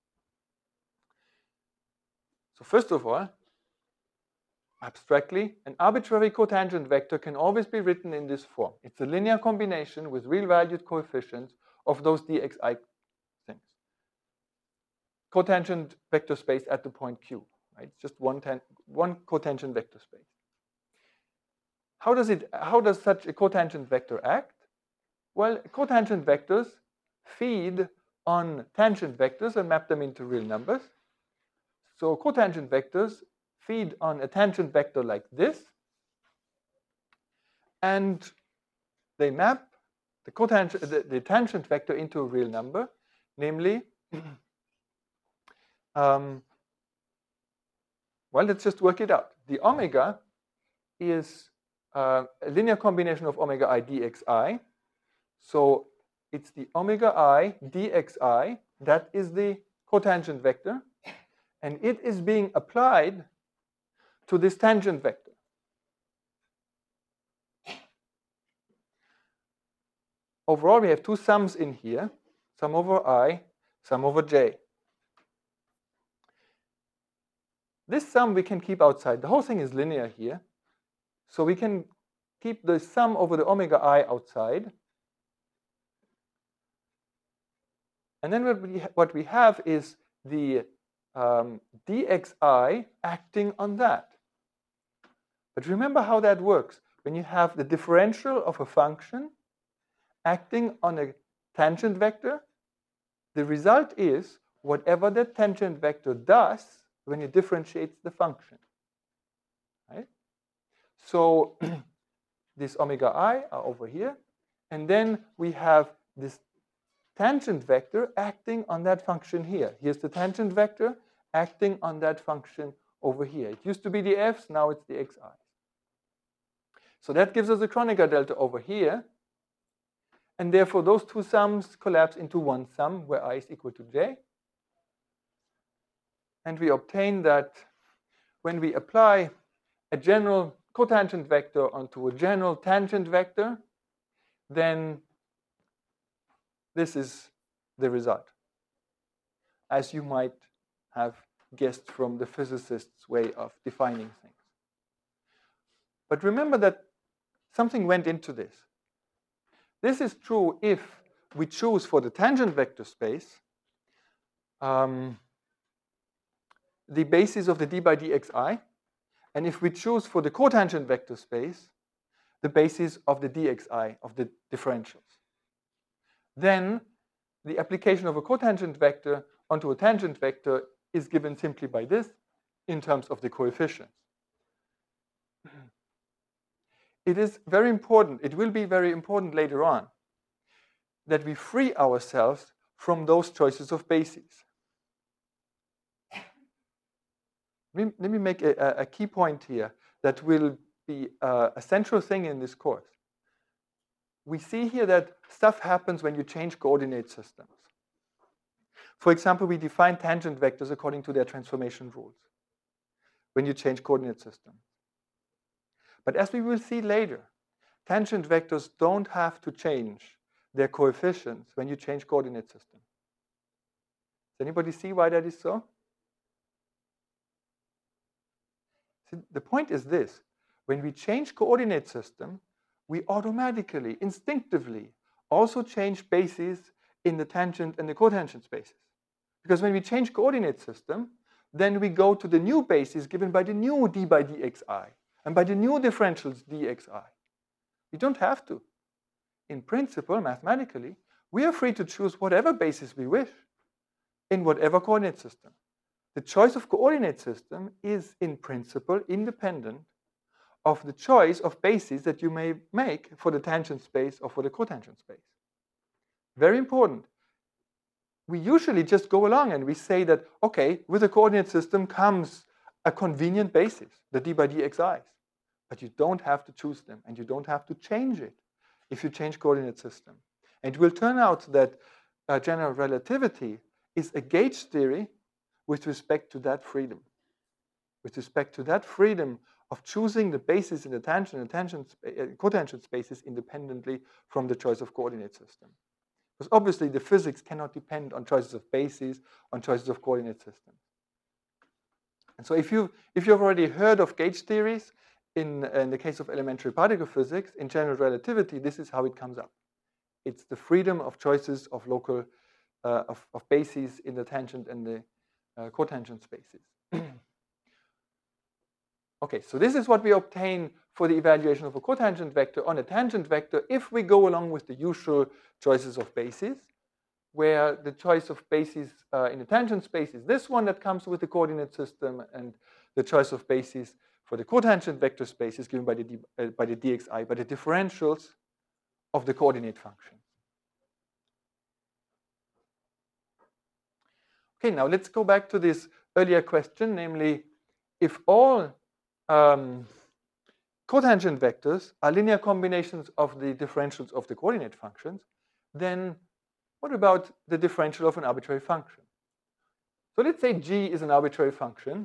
So first of all, abstractly, an arbitrary cotangent vector can always be written in this form. It's a linear combination with real-valued coefficients of those dxi things. Cotangent vector space at the point q, right? It's just one, one cotangent vector space. How does it? How does such a cotangent vector act? Well, cotangent vectors feed on tangent vectors and map them into real numbers. So cotangent vectors feed on a tangent vector like this, and they map the cotangent, the, the tangent vector into a real number, namely, um, well, let's just work it out. The omega is uh, a linear combination of omega I dxi. So it's the omega I dxi, that is the cotangent vector, and it is being applied to this tangent vector. Overall, we have two sums in here, sum over I, sum over j. This sum we can keep outside. The whole thing is linear here. So we can keep the sum over the omega I outside. And then what we, what we have is the um, dxi acting on that. But remember how that works. When you have the differential of a function acting on a tangent vector, the result is whatever the tangent vector does when it differentiates the function. Right? So this omega I are over here, and then we have this tangent vector acting on that function here. Here's the tangent vector acting on that function over here. It used to be the f's, now it's the xi. So that gives us a Kronecker delta over here, and therefore those two sums collapse into one sum where I is equal to j. And we obtain that when we apply a general cotangent vector onto a general tangent vector, then this is the result, as you might have guessed from the physicist's way of defining things. But remember that something went into this. This is true if we choose for the tangent vector space um, the basis of the d by dxi, and if we choose for the cotangent vector space the basis of the dxi of the differentials. Then the application of a cotangent vector onto a tangent vector is given simply by this in terms of the coefficients. It is very important, it will be very important later on, that we free ourselves from those choices of bases. Let me, let me make a, a key point here that will be uh, a central thing in this course. We see here that stuff happens when you change coordinate systems. For example, we define tangent vectors according to their transformation rules when you change coordinate system. But as we will see later, tangent vectors don't have to change their coefficients when you change coordinate system. Does anybody see why that is so? See, the point is this. When we change coordinate system, we automatically, instinctively, also change bases in the tangent and the cotangent spaces. Because when we change coordinate system, then we go to the new basis given by the new d by dxi and by the new differentials dxi. We don't have to. In principle, mathematically, we are free to choose whatever basis we wish in whatever coordinate system. The choice of coordinate system is, in principle, independent of the choice of bases that you may make for the tangent space or for the cotangent space. Very important. We usually just go along and we say that, okay, with a coordinate system comes a convenient basis, the d by dxi's. But you don't have to choose them, and you don't have to change it if you change coordinate system. And it will turn out that uh, general relativity is a gauge theory with respect to that freedom. With respect to that freedom of choosing the basis in the tangent and tangent, uh, cotangent spaces independently from the choice of coordinate system. Because obviously the physics cannot depend on choices of bases, on choices of coordinate systems. And so if, you, if you've already heard of gauge theories, in, in the case of elementary particle physics, in general relativity, this is how it comes up. It's the freedom of choices of local, uh, of, of bases in the tangent and the uh, cotangent spaces. Okay, so this is what we obtain for the evaluation of a cotangent vector on a tangent vector if we go along with the usual choices of bases, where the choice of bases uh, in the tangent space is this one that comes with the coordinate system, and the choice of bases for the cotangent vector space is given by the, d, uh, by the dxi, by the differentials of the coordinate function. Okay, now let's go back to this earlier question, namely, if all um, cotangent vectors are linear combinations of the differentials of the coordinate functions, then what about the differential of an arbitrary function? So let's say g is an arbitrary function.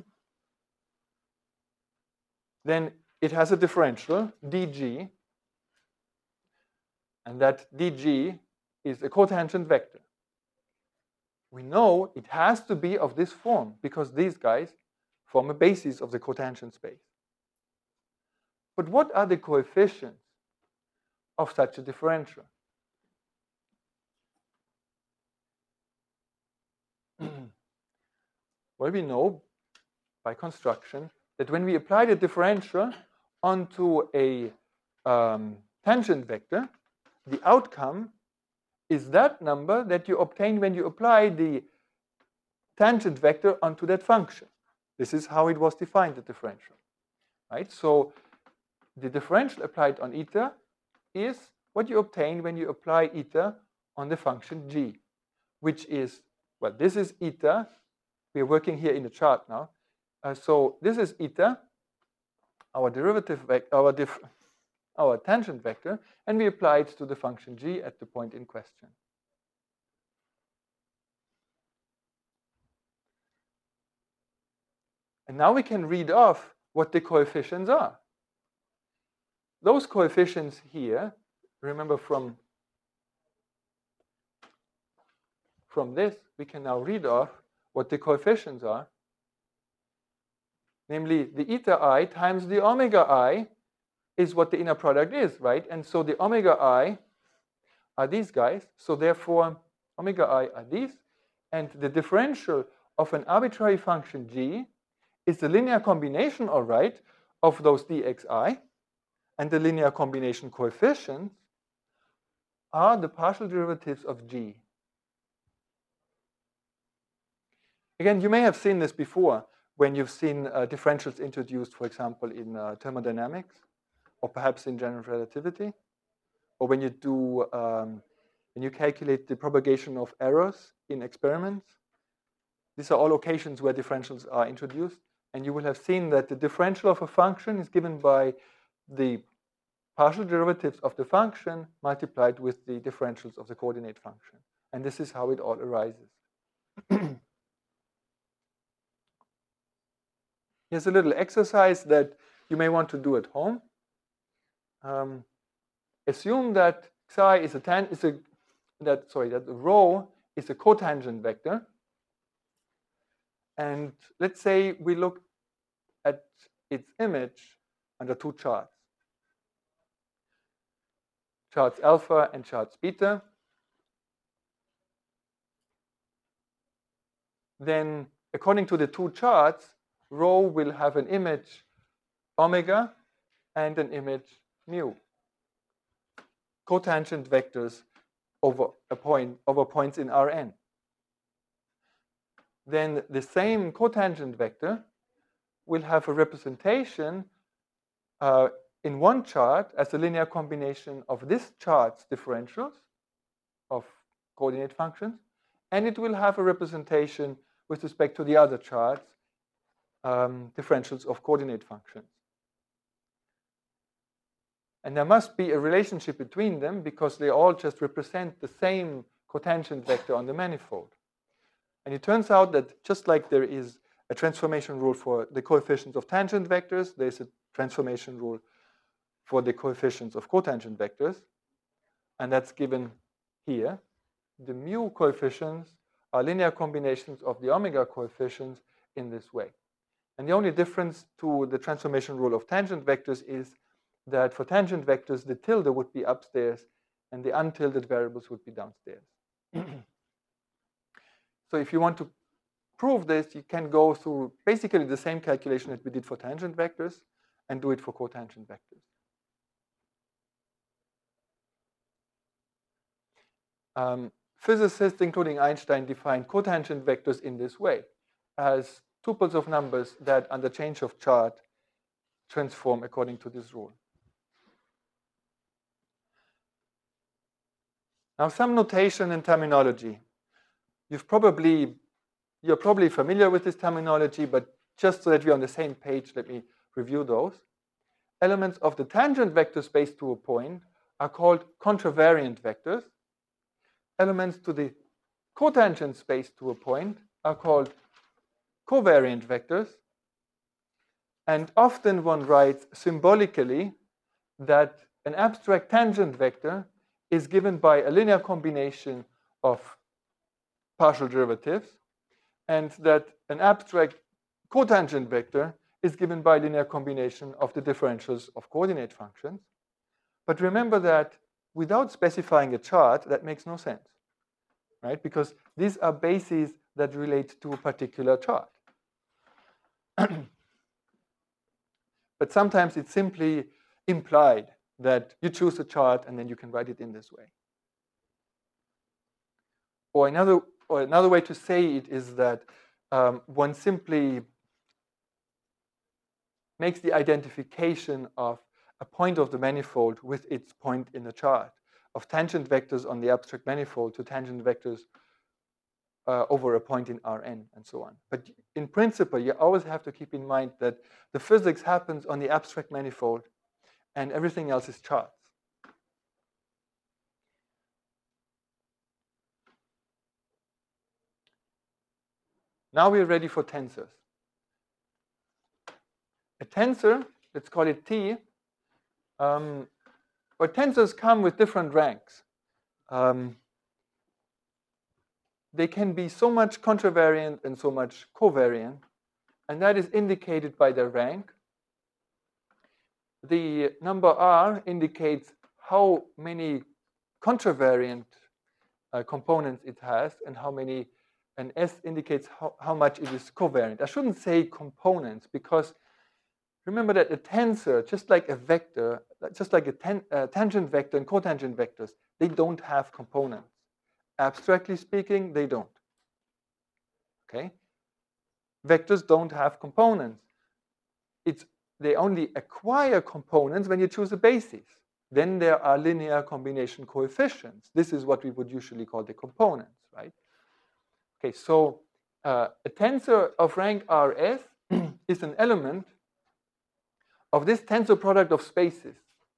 Then it has a differential, dg, and that dg is a cotangent vector. We know it has to be of this form because these guys form a basis of the cotangent space. But what are the coefficients of such a differential? Well, we know by construction that when we apply the differential onto a um, tangent vector, the outcome is that number that you obtain when you apply the tangent vector onto that function. This is how it was defined, the differential. Right? So the differential applied on eta is what you obtain when you apply eta on the function g, which is, well, this is eta. We are working here in the chart now. Uh, so this is eta, our derivative vector, our, dif our tangent vector, and we apply it to the function g at the point in question. And now we can read off what the coefficients are. Those coefficients here, remember from, from this, we can now read off what the coefficients are. Namely, the eta I times the omega I is what the inner product is, right? And so the omega I are these guys. So therefore, omega I are these. And the differential of an arbitrary function g is the linear combination, all right, of those dxi. And the linear combination coefficients are the partial derivatives of g. Again, you may have seen this before when you've seen uh, differentials introduced, for example, in uh, thermodynamics, or perhaps in general relativity, or when you do, um, when you calculate the propagation of errors in experiments. These are all occasions where differentials are introduced. And you will have seen that the differential of a function is given by the partial derivatives of the function multiplied with the differentials of the coordinate function. And this is how it all arises. Here's a little exercise that you may want to do at home. Um, assume that psi is a tan is a that sorry that the rho is a cotangent vector, and let's say we look at its image under two charts, charts alpha and charts beta. Then, according to the two charts, rho will have an image omega and an image mu, cotangent vectors over a point over points in Rn. Then the same cotangent vector will have a representation uh, in one chart as a linear combination of this chart's differentials of coordinate functions, and it will have a representation with respect to the other charts, um, differentials of coordinate functions. And there must be a relationship between them because they all just represent the same cotangent vector on the manifold. And it turns out that just like there is a transformation rule for the coefficients of tangent vectors, there's a transformation rule for the coefficients of cotangent vectors, and that's given here. The mu coefficients are linear combinations of the omega coefficients in this way. And the only difference to the transformation rule of tangent vectors is that for tangent vectors, the tilde would be upstairs and the untilted variables would be downstairs. So if you want to prove this, you can go through basically the same calculation that we did for tangent vectors and do it for cotangent vectors. Um, physicists, including Einstein, defined cotangent vectors in this way, as tuples of numbers that, under change of chart, transform according to this rule. Now, some notation and terminology. You've probably, you're probably familiar with this terminology, but just so that we're on the same page, let me review those. Elements of the tangent vector space to a point are called contravariant vectors. Elements to the cotangent space to a point are called covariant vectors. And often one writes symbolically that an abstract tangent vector is given by a linear combination of partial derivatives, and that an abstract cotangent vector is given by a linear combination of the differentials of coordinate functions. But remember that without specifying a chart, that makes no sense, right? Because these are bases that relate to a particular chart. But sometimes it's simply implied that you choose a chart and then you can write it in this way. Or another, or another way to say it is that um, one simply makes the identification of a point of the manifold with its point in the chart, of tangent vectors on the abstract manifold to tangent vectors uh, over a point in Rn, and so on. But in principle, you always have to keep in mind that the physics happens on the abstract manifold and everything else is charts. Now we're ready for tensors. A tensor, let's call it T, um, but tensors come with different ranks. Um, they can be so much contravariant and so much covariant, and that is indicated by their rank. The number R indicates how many contravariant uh, components it has and how many, and S indicates how, how much it is covariant. I shouldn't say components because remember that a tensor, just like a vector, just like a ten, uh, tangent vector and cotangent vectors, they don't have components. Abstractly speaking, they don't. Okay? Vectors don't have components. It's, they only acquire components when you choose a basis. Then there are linear combination coefficients. This is what we would usually call the components, right? Okay, so uh, a tensor of rank R S is an element of this tensor product of spaces.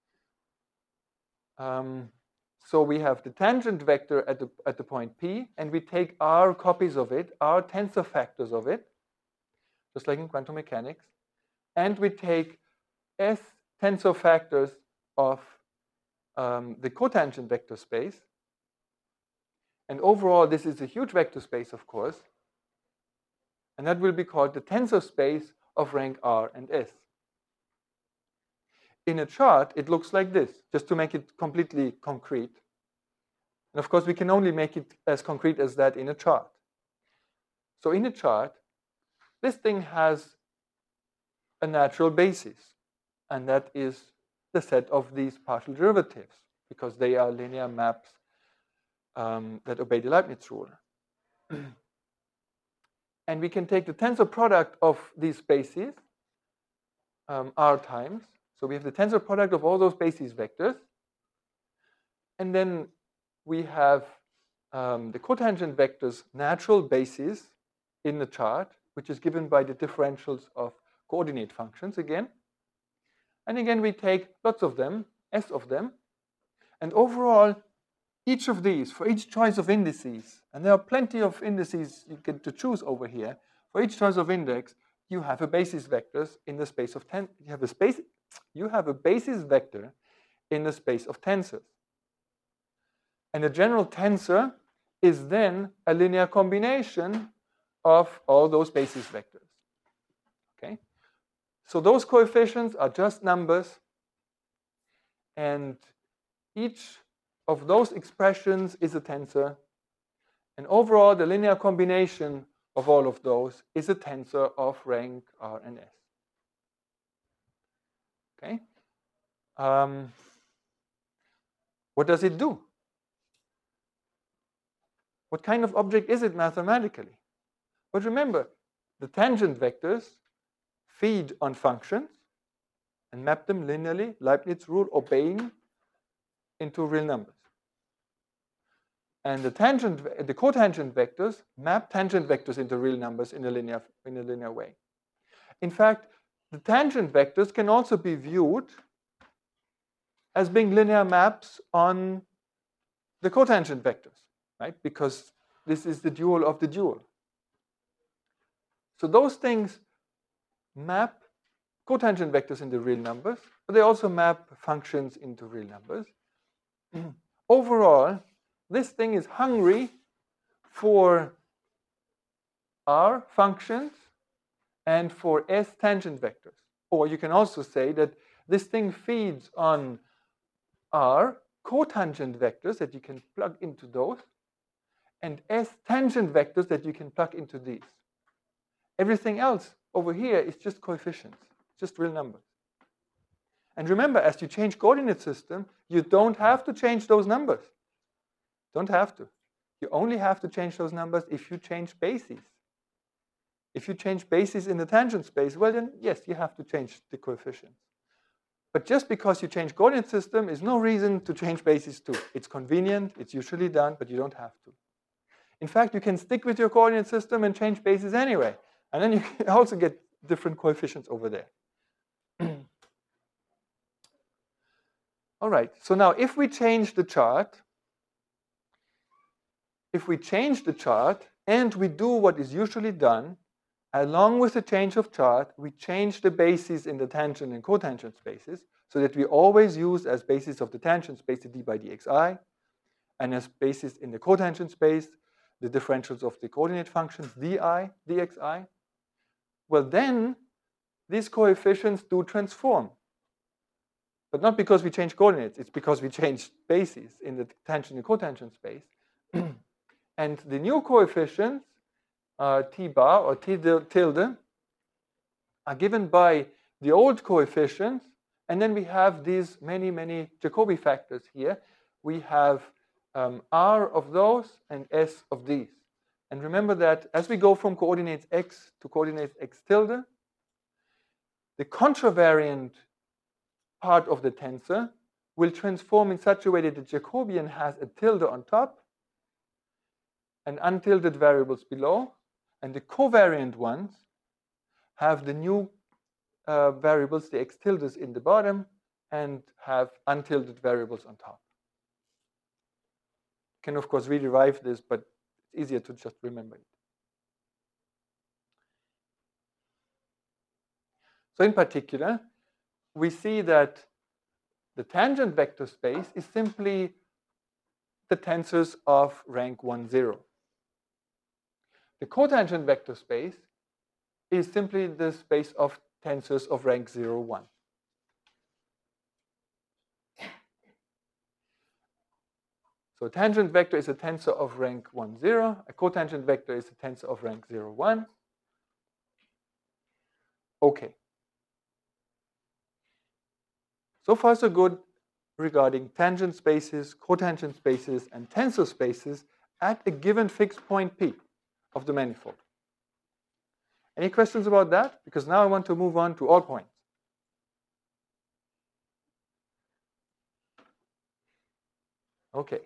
Um, so we have the tangent vector at the, at the point P, and we take R copies of it, R tensor factors of it, just like in quantum mechanics, and we take S tensor factors of um, the cotangent vector space. And overall, this is a huge vector space, of course, and that will be called the tensor space of rank R and S. In a chart, it looks like this, just to make it completely concrete. And of course, we can only make it as concrete as that in a chart. So in a chart, this thing has a natural basis, and that is the set of these partial derivatives, because they are linear maps um, that obey the Leibniz rule. And we can take the tensor product of these spaces, um, R times. So we have the tensor product of all those basis vectors. And then we have um, the cotangent vector's natural basis in the chart, which is given by the differentials of coordinate functions again. And again, we take lots of them, S of them. And overall, each of these, for each choice of indices, and there are plenty of indices you get to choose over here, for each choice of index, you have a basis vectors in the space of ten. You have a space. You have a basis vector in the space of tensors. And the general tensor is then a linear combination of all those basis vectors. Okay? So those coefficients are just numbers, and each of those expressions is a tensor. And overall, the linear combination of all of those is a tensor of rank R and S. Okay? Um, what does it do? What kind of object is it mathematically? But remember, the tangent vectors feed on functions and map them linearly, Leibniz rule obeying, into real numbers. And the tangent, the cotangent vectors map tangent vectors into real numbers in a linear, in a linear way. In fact, the tangent vectors can also be viewed as being linear maps on the cotangent vectors, right? Because this is the dual of the dual. So those things map cotangent vectors into real numbers, but they also map functions into real numbers. Overall, this thing is hungry for R functions and for S tangent vectors. Or you can also say that this thing feeds on R cotangent vectors that you can plug into those, and S tangent vectors that you can plug into these. Everything else over here is just coefficients, just real numbers. And remember, as you change coordinate system, you don't have to change those numbers. Don't have to. You only have to change those numbers if you change bases. If you change bases in the tangent space, well then, yes, you have to change the coefficients. But just because you change coordinate system is no reason to change bases too. It's convenient, it's usually done, but you don't have to. In fact, you can stick with your coordinate system and change bases anyway. And then you can also get different coefficients over there. All right, so now if we change the chart, if we change the chart and we do what is usually done, along with the change of chart, we change the bases in the tangent and cotangent spaces so that we always use as basis of the tangent space the d by dxi, and as basis in the cotangent space the differentials of the coordinate functions di, dxi. Well, then these coefficients do transform. But not because we change coordinates, it's because we change bases in the tangent and cotangent space. And the new coefficients, uh, t bar or t tilde, are given by the old coefficients, and then we have these many, many Jacobi factors here. We have um, r of those and s of these. And remember that as we go from coordinates x to coordinates x tilde, the contravariant part of the tensor will transform in such a way that the Jacobian has a tilde on top and untilted variables below, and the covariant ones have the new uh, variables, the x tildes in the bottom, and have untilted variables on top. You can, of course, rederive this, but it's easier to just remember it. So in particular, we see that the tangent vector space is simply the tensors of rank one, zero. The cotangent vector space is simply the space of tensors of rank zero, one. So a tangent vector is a tensor of rank one, zero. A cotangent vector is a tensor of rank zero, one. Okay. So far, so good regarding tangent spaces, cotangent spaces, and tensor spaces at a given fixed point P of the manifold. Any questions about that? Because now I want to move on to all points. Okay.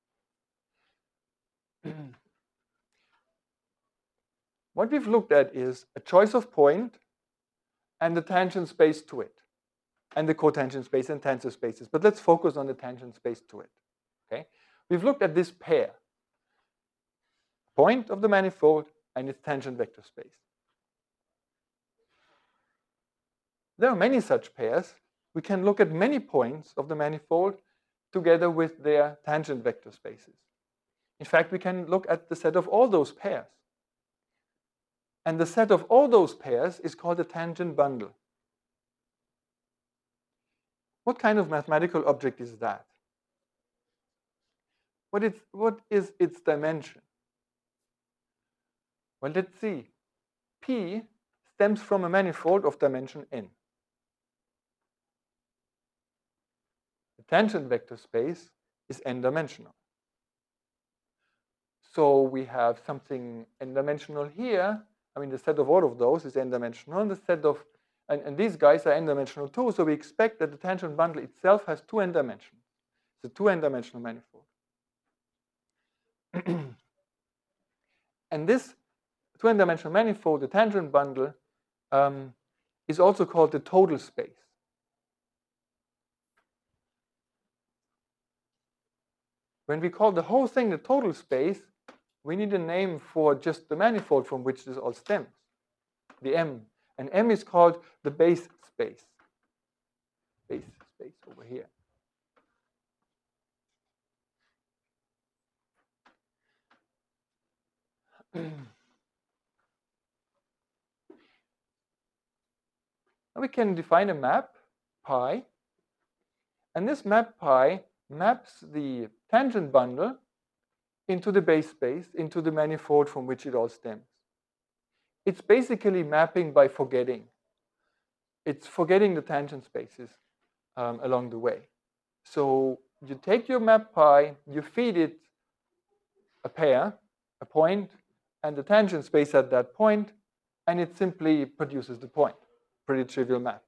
What we've looked at is a choice of point and the tangent space to it, and the cotangent space and tensor spaces. But let's focus on the tangent space to it. Okay? We've looked at this pair, point of the manifold and its tangent vector space. There are many such pairs. We can look at many points of the manifold together with their tangent vector spaces. In fact, we can look at the set of all those pairs. And the set of all those pairs is called a tangent bundle. What kind of mathematical object is that? What is, what is its dimension? Well, let's see. P stems from a manifold of dimension n. The tangent vector space is n-dimensional. So we have something n-dimensional here. I mean, the set of all of those is n-dimensional. The set of, and, and these guys are n-dimensional too. So we expect that the tangent bundle itself has two n-dimensions. It's a two n-dimensional manifold. And this two n-dimensional manifold, the tangent bundle, um, is also called the total space. When we call the whole thing the total space, we need a name for just the manifold from which this all stems, the M. And M is called the base space. Base space over here. Now we can define a map, pi, and this map pi maps the tangent bundle into the base space, into the manifold from which it all stems. It's basically mapping by forgetting. It's forgetting the tangent spaces um, along the way. So you take your map pi, you feed it a pair, a point, and the tangent space at that point, and it simply produces the point. Pretty trivial map.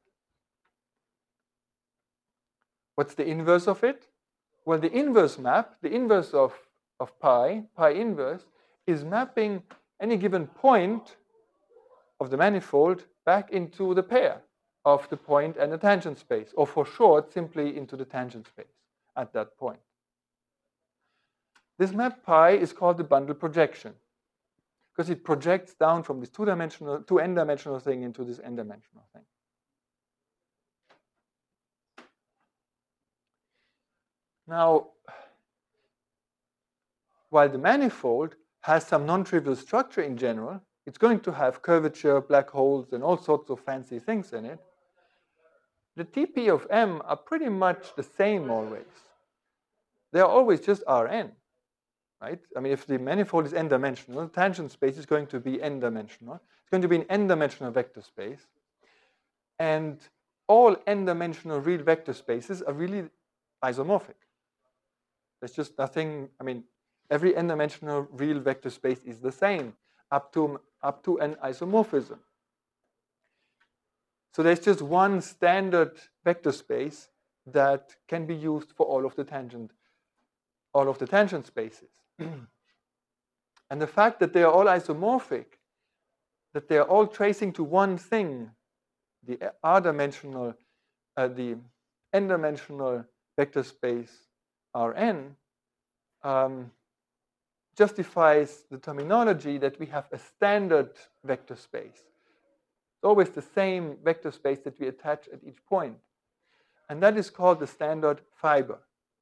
What's the inverse of it? Well, the inverse map, the inverse of, of pi, pi inverse, is mapping any given point of the manifold back into the pair of the point and the tangent space, or for short, simply into the tangent space at that point. This map pi is called the bundle projection, because it projects down from this two-dimensional, two n-dimensional thing into this n-dimensional thing. Now, while the manifold has some non-trivial structure in general, it's going to have curvature, black holes, and all sorts of fancy things in it. The T P of M are pretty much the same always. They're always just Rn, right? I mean, if the manifold is n-dimensional, tangent space is going to be n-dimensional. It's going to be an n-dimensional vector space. And all n-dimensional real vector spaces are really isomorphic. There's just nothing, I mean, every n-dimensional real vector space is the same up to, up to an isomorphism. So there's just one standard vector space that can be used for all of the tangent, all of the tangent spaces. And the fact that they are all isomorphic that they are all tracing to one thing, the r-dimensional, uh, the n-dimensional vector space Rn, um, justifies the terminology that we have a standard vector space. It's always the same vector space that we attach at each point. And that is called the standard fiber.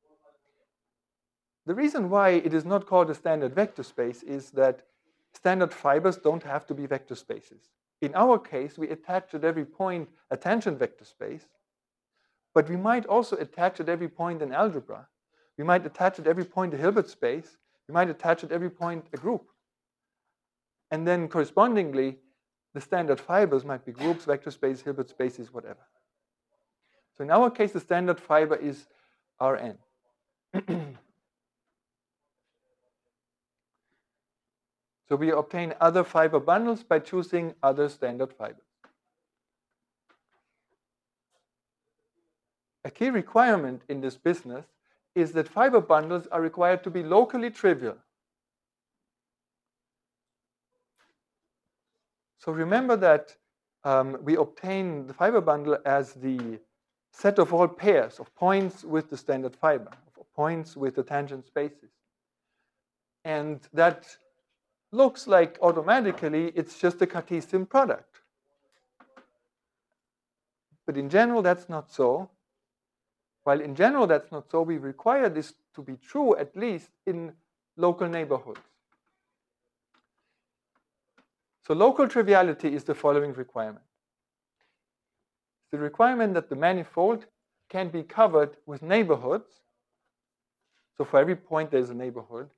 The reason why it is not called a standard vector space is that standard fibers don't have to be vector spaces. In our case, we attach at every point a tangent vector space, but we might also attach at every point an algebra. We might attach at every point a Hilbert space. We might attach at every point a group. And then correspondingly, the standard fibers might be groups, vector space, Hilbert spaces, whatever. So in our case, the standard fiber is Rn. So we obtain other fiber bundles by choosing other standard fibers. A key requirement in this business is that fiber bundles are required to be locally trivial. So remember that um, we obtain the fiber bundle as the set of all pairs of points with the standard fiber, of points with the tangent spaces. And that looks like automatically it's just a Cartesian product. But in general, that's not so. While in general that's not so, we require this to be true at least in local neighborhoods. So local triviality is the following requirement. The requirement that the manifold can be covered with neighborhoods. So for every point there's a neighborhood,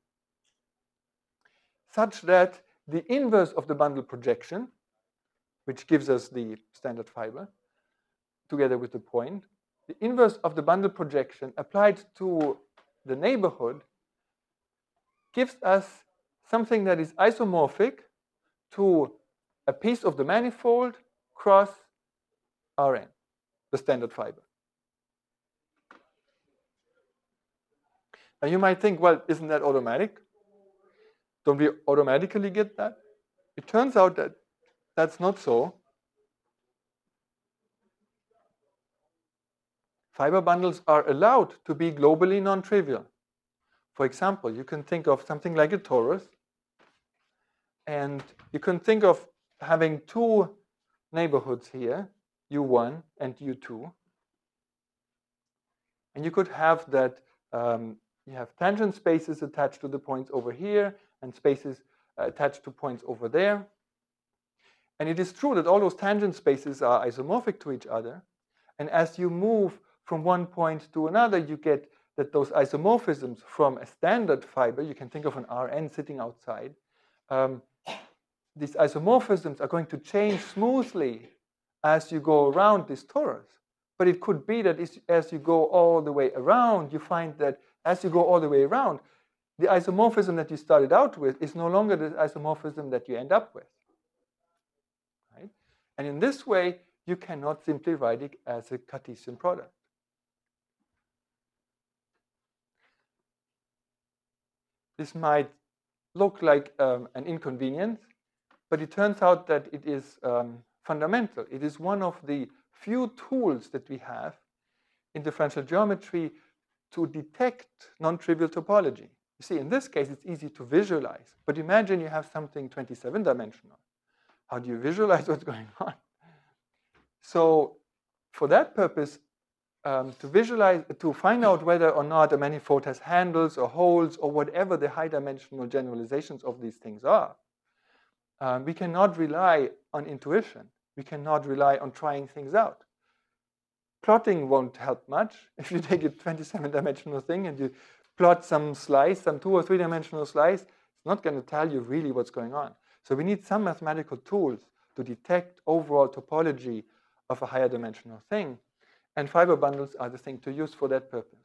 such that the inverse of the bundle projection, which gives us the standard fiber, together with the point, the inverse of the bundle projection applied to the neighborhood gives us something that is isomorphic to a piece of the manifold cross Rn, the standard fiber. Now you might think, well, isn't that automatic? Don't we automatically get that? It turns out that that's not so. Fiber bundles are allowed to be globally non-trivial. For example, you can think of something like a torus, and you can think of having two neighborhoods here, U one and U two. And you could have that um, you have tangent spaces attached to the points over here and spaces uh, attached to points over there. And it is true that all those tangent spaces are isomorphic to each other. And as you move from one point to another, you get that those isomorphisms from a standard fiber, you can think of an Rn sitting outside, um, these isomorphisms are going to change smoothly as you go around this torus. But it could be that as you go all the way around, you find that as you go all the way around, the isomorphism that you started out with is no longer the isomorphism that you end up with. Right? And in this way, you cannot simply write it as a Cartesian product. This might look like um, an inconvenience, but it turns out that it is um, fundamental. It is one of the few tools that we have in differential geometry to detect non-trivial topology. You see, in this case, it's easy to visualize. But imagine you have something twenty-seven dimensional. How do you visualize what's going on? So for that purpose, um, to visualize, to find out whether or not a manifold has handles or holes or whatever the high-dimensional generalizations of these things are, um, we cannot rely on intuition. We cannot rely on trying things out. Plotting won't help much. If you take a twenty-seven dimensional thing and you plot some slice, some two or three dimensional slice, it's not going to tell you really what's going on. So we need some mathematical tools to detect overall topology of a higher dimensional thing. And fiber bundles are the thing to use for that purpose.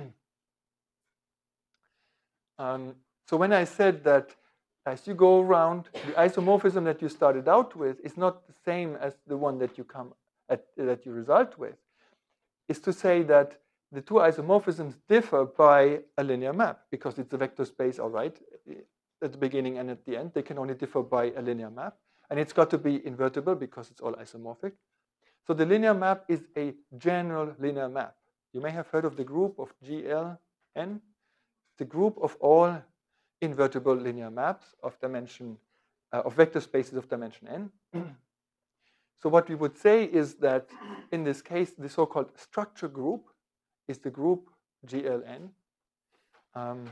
um, so when I said that as you go around, the isomorphism that you started out with is not the same as the one that you come at, that you result with, is to say that the two isomorphisms differ by a linear map, because it's a vector space, all right, at the beginning and at the end. They can only differ by a linear map. and it's got to be invertible because it's all isomorphic. So the linear map is a general linear map. You may have heard of the group of G L N. The group of all invertible linear maps of dimension uh, of vector spaces of dimension n. So what we would say is that in this case, the so-called structure group is the group G L N. Um,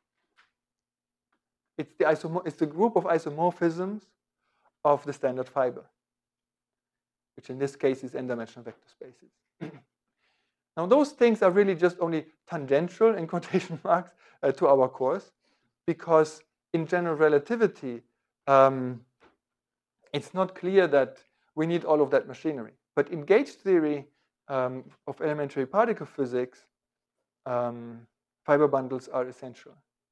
it's, the isomor it's the group of isomorphisms of the standard fiber, which in this case is n-dimensional vector spaces. Now those things are really just only tangential, in quotation marks, uh, to our course, because in general relativity, um, it's not clear that we need all of that machinery. But in gauge theory um, of elementary particle physics, um, fiber bundles are essential.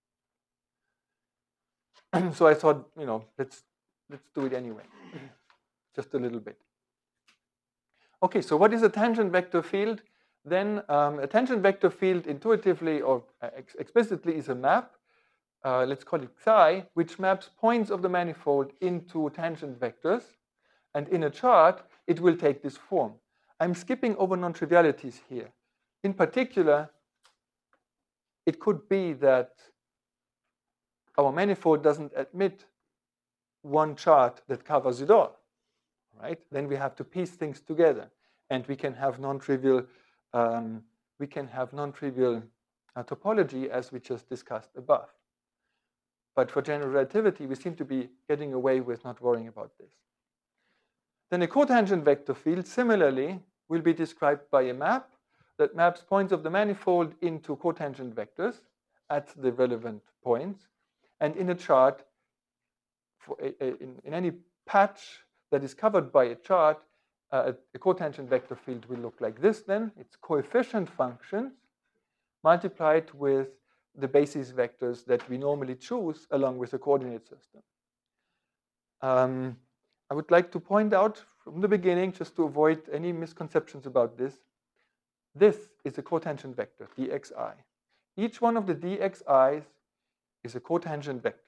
So I thought, you know, let's let's do it anyway, just a little bit. Okay, so what is a tangent vector field? Then um, a tangent vector field intuitively or uh, ex explicitly is a map, uh, let's call it psi, which maps points of the manifold into tangent vectors. And in a chart, it will take this form. I'm skipping over non-trivialities here. In particular, it could be that our manifold doesn't admit one chart that covers it all, right? Then we have to piece things together, and we can have non-trivial Um, we can have non-trivial uh, topology as we just discussed above. But for general relativity, we seem to be getting away with not worrying about this. Then a cotangent vector field, similarly, will be described by a map that maps points of the manifold into cotangent vectors at the relevant points. And in a chart, for a, a, in, in any patch that is covered by a chart, Uh, a cotangent vector field will look like this then. It's coefficient functions multiplied with the basis vectors that we normally choose along with the coordinate system. Um, I would like to point out from the beginning, just to avoid any misconceptions about this, this is a cotangent vector, dxi. Each one of the dxi's is a cotangent vector.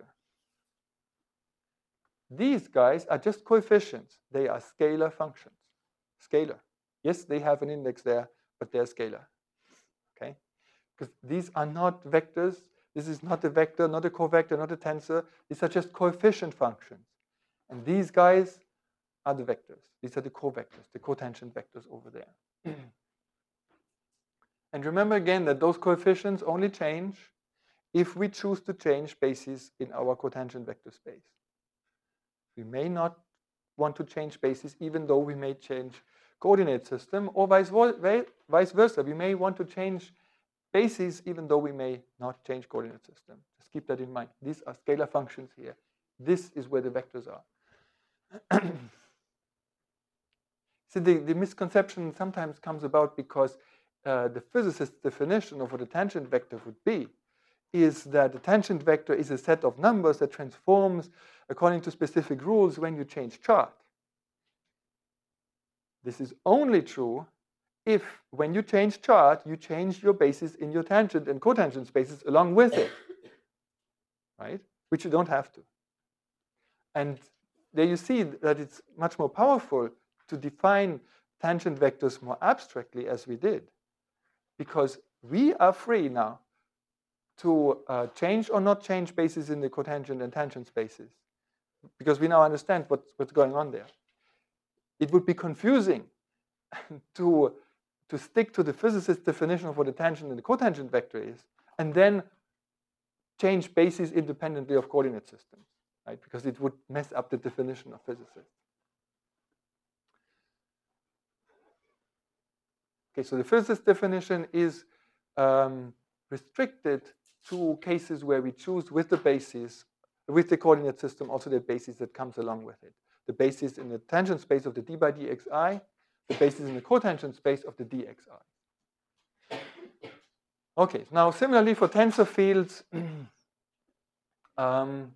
These guys are just coefficients. They are scalar functions. Scalar. Yes, they have an index there, but they're scalar. Okay? Because these are not vectors. This is not a vector, not a covector, not a tensor. These are just coefficient functions. And these guys are the vectors. These are the covectors, the cotangent vectors over there. And remember again that those coefficients only change if we choose to change bases in our cotangent vector space. We may not want to change bases even though we may change coordinate system, or vice, vice versa. We may want to change bases even though we may not change coordinate system. Just keep that in mind. These are scalar functions here. This is where the vectors are. See, the, the misconception sometimes comes about because uh, the physicist's definition of what a tangent vector would be is that a tangent vector is a set of numbers that transforms according to specific rules when you change chart. This is only true if, when you change chart, you change your basis in your tangent and cotangent spaces along with it, right? Which you don't have to. And there you see that it's much more powerful to define tangent vectors more abstractly as we did, because we are free now to uh, change or not change bases in the cotangent and tangent spaces, because we now understand what's, what's going on there. It would be confusing to, to stick to the physicist's definition of what a tangent and a cotangent vector is, and then change bases independently of coordinate systems, right? Because it would mess up the definition of physicists. Okay, so the physicist definition is um, restricted to cases where we choose with the basis, with the coordinate system, also the basis that comes along with it. The basis in the tangent space of the d by dxi, the basis in the cotangent space of the dxi. Okay, now similarly for tensor fields, um,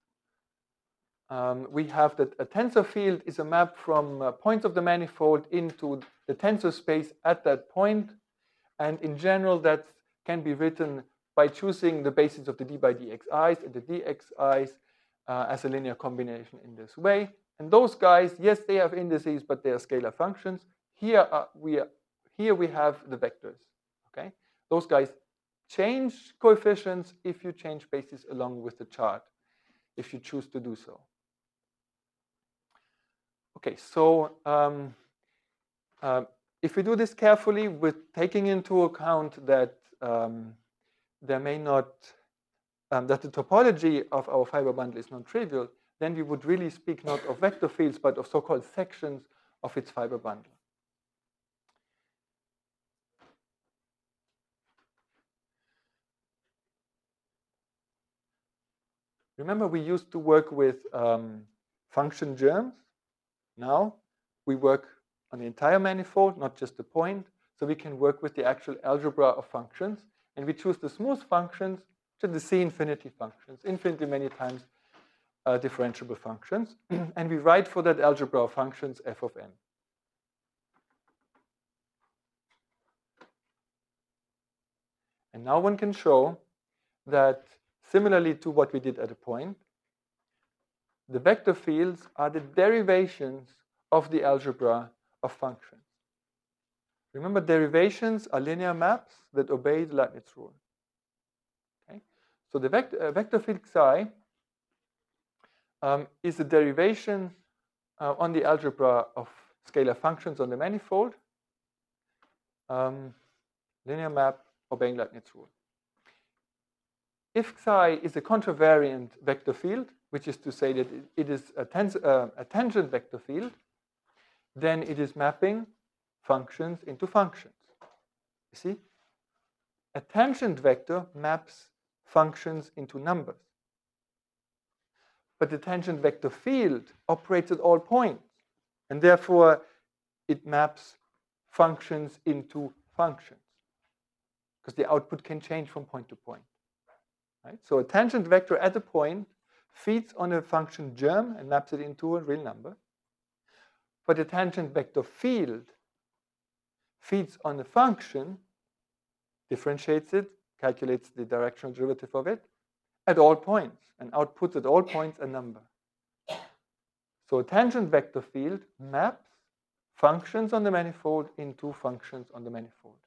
um, we have that a tensor field is a map from uh, points of the manifold into the tensor space at that point. And in general, that can be written by choosing the basis of the d by dxi's and the dxi's uh, as a linear combination in this way. And those guys, yes, they have indices, but they are scalar functions. Here are, we are, here we have the vectors. Okay, those guys change coefficients if you change bases along with the chart, if you choose to do so. Okay, so um, uh, if we do this carefully with taking into account that um, there may not, um, that the topology of our fiber bundle is non-trivial, then we would really speak not of vector fields, but of so-called sections of its fiber bundle. Remember, we used to work with um, function germs. Now we work on the entire manifold, not just the point. So we can work with the actual algebra of functions. And we choose the smooth functions, which are the C infinity functions, infinitely many times uh, differentiable functions. And we write for that algebra of functions f of n. And now one can show that similarly to what we did at a point, the vector fields are the derivations of the algebra of functions. Remember, derivations are linear maps that obey the Leibniz rule. Okay? So the vector, uh, vector field psi um, is a derivation uh, on the algebra of scalar functions on the manifold, um, linear map obeying Leibniz rule. If psi is a contravariant vector field, which is to say that it is a, tens uh, a tangent vector field, then it is mapping functions into functions. You see? A tangent vector maps functions into numbers. But the tangent vector field operates at all points, and therefore it maps functions into functions, because the output can change from point to point. Right? So a tangent vector at a point feeds on a function germ and maps it into a real number. But a tangent vector field feeds on a function, differentiates it, calculates the directional derivative of it at all points, and outputs at all points a number. So a tangent vector field maps functions on the manifold into functions on the manifold.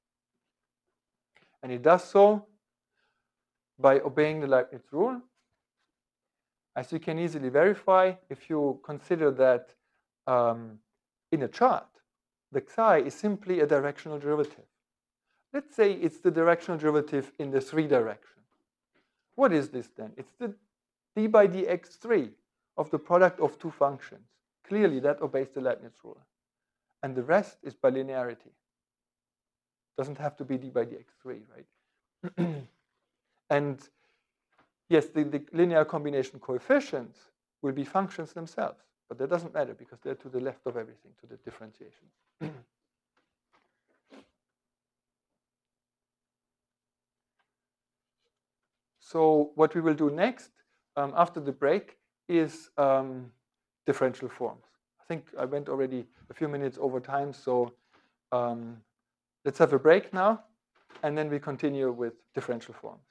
And it does so by obeying the Leibniz rule. As you can easily verify, if you consider that um, in a chart, the psi is simply a directional derivative. Let's say it's the directional derivative in the three direction. What is this then? It's the d by dx three of the product of two functions. Clearly, that obeys the Leibniz rule. And the rest is by linearity. Doesn't have to be d by dx three, right? And yes, the, the linear combination coefficients will be functions themselves, but that doesn't matter because they're to the left of everything, to the differentiation. So what we will do next, um, after the break, is um, differential forms. I think I went already a few minutes over time, so um, let's have a break now, and then we continue with differential forms.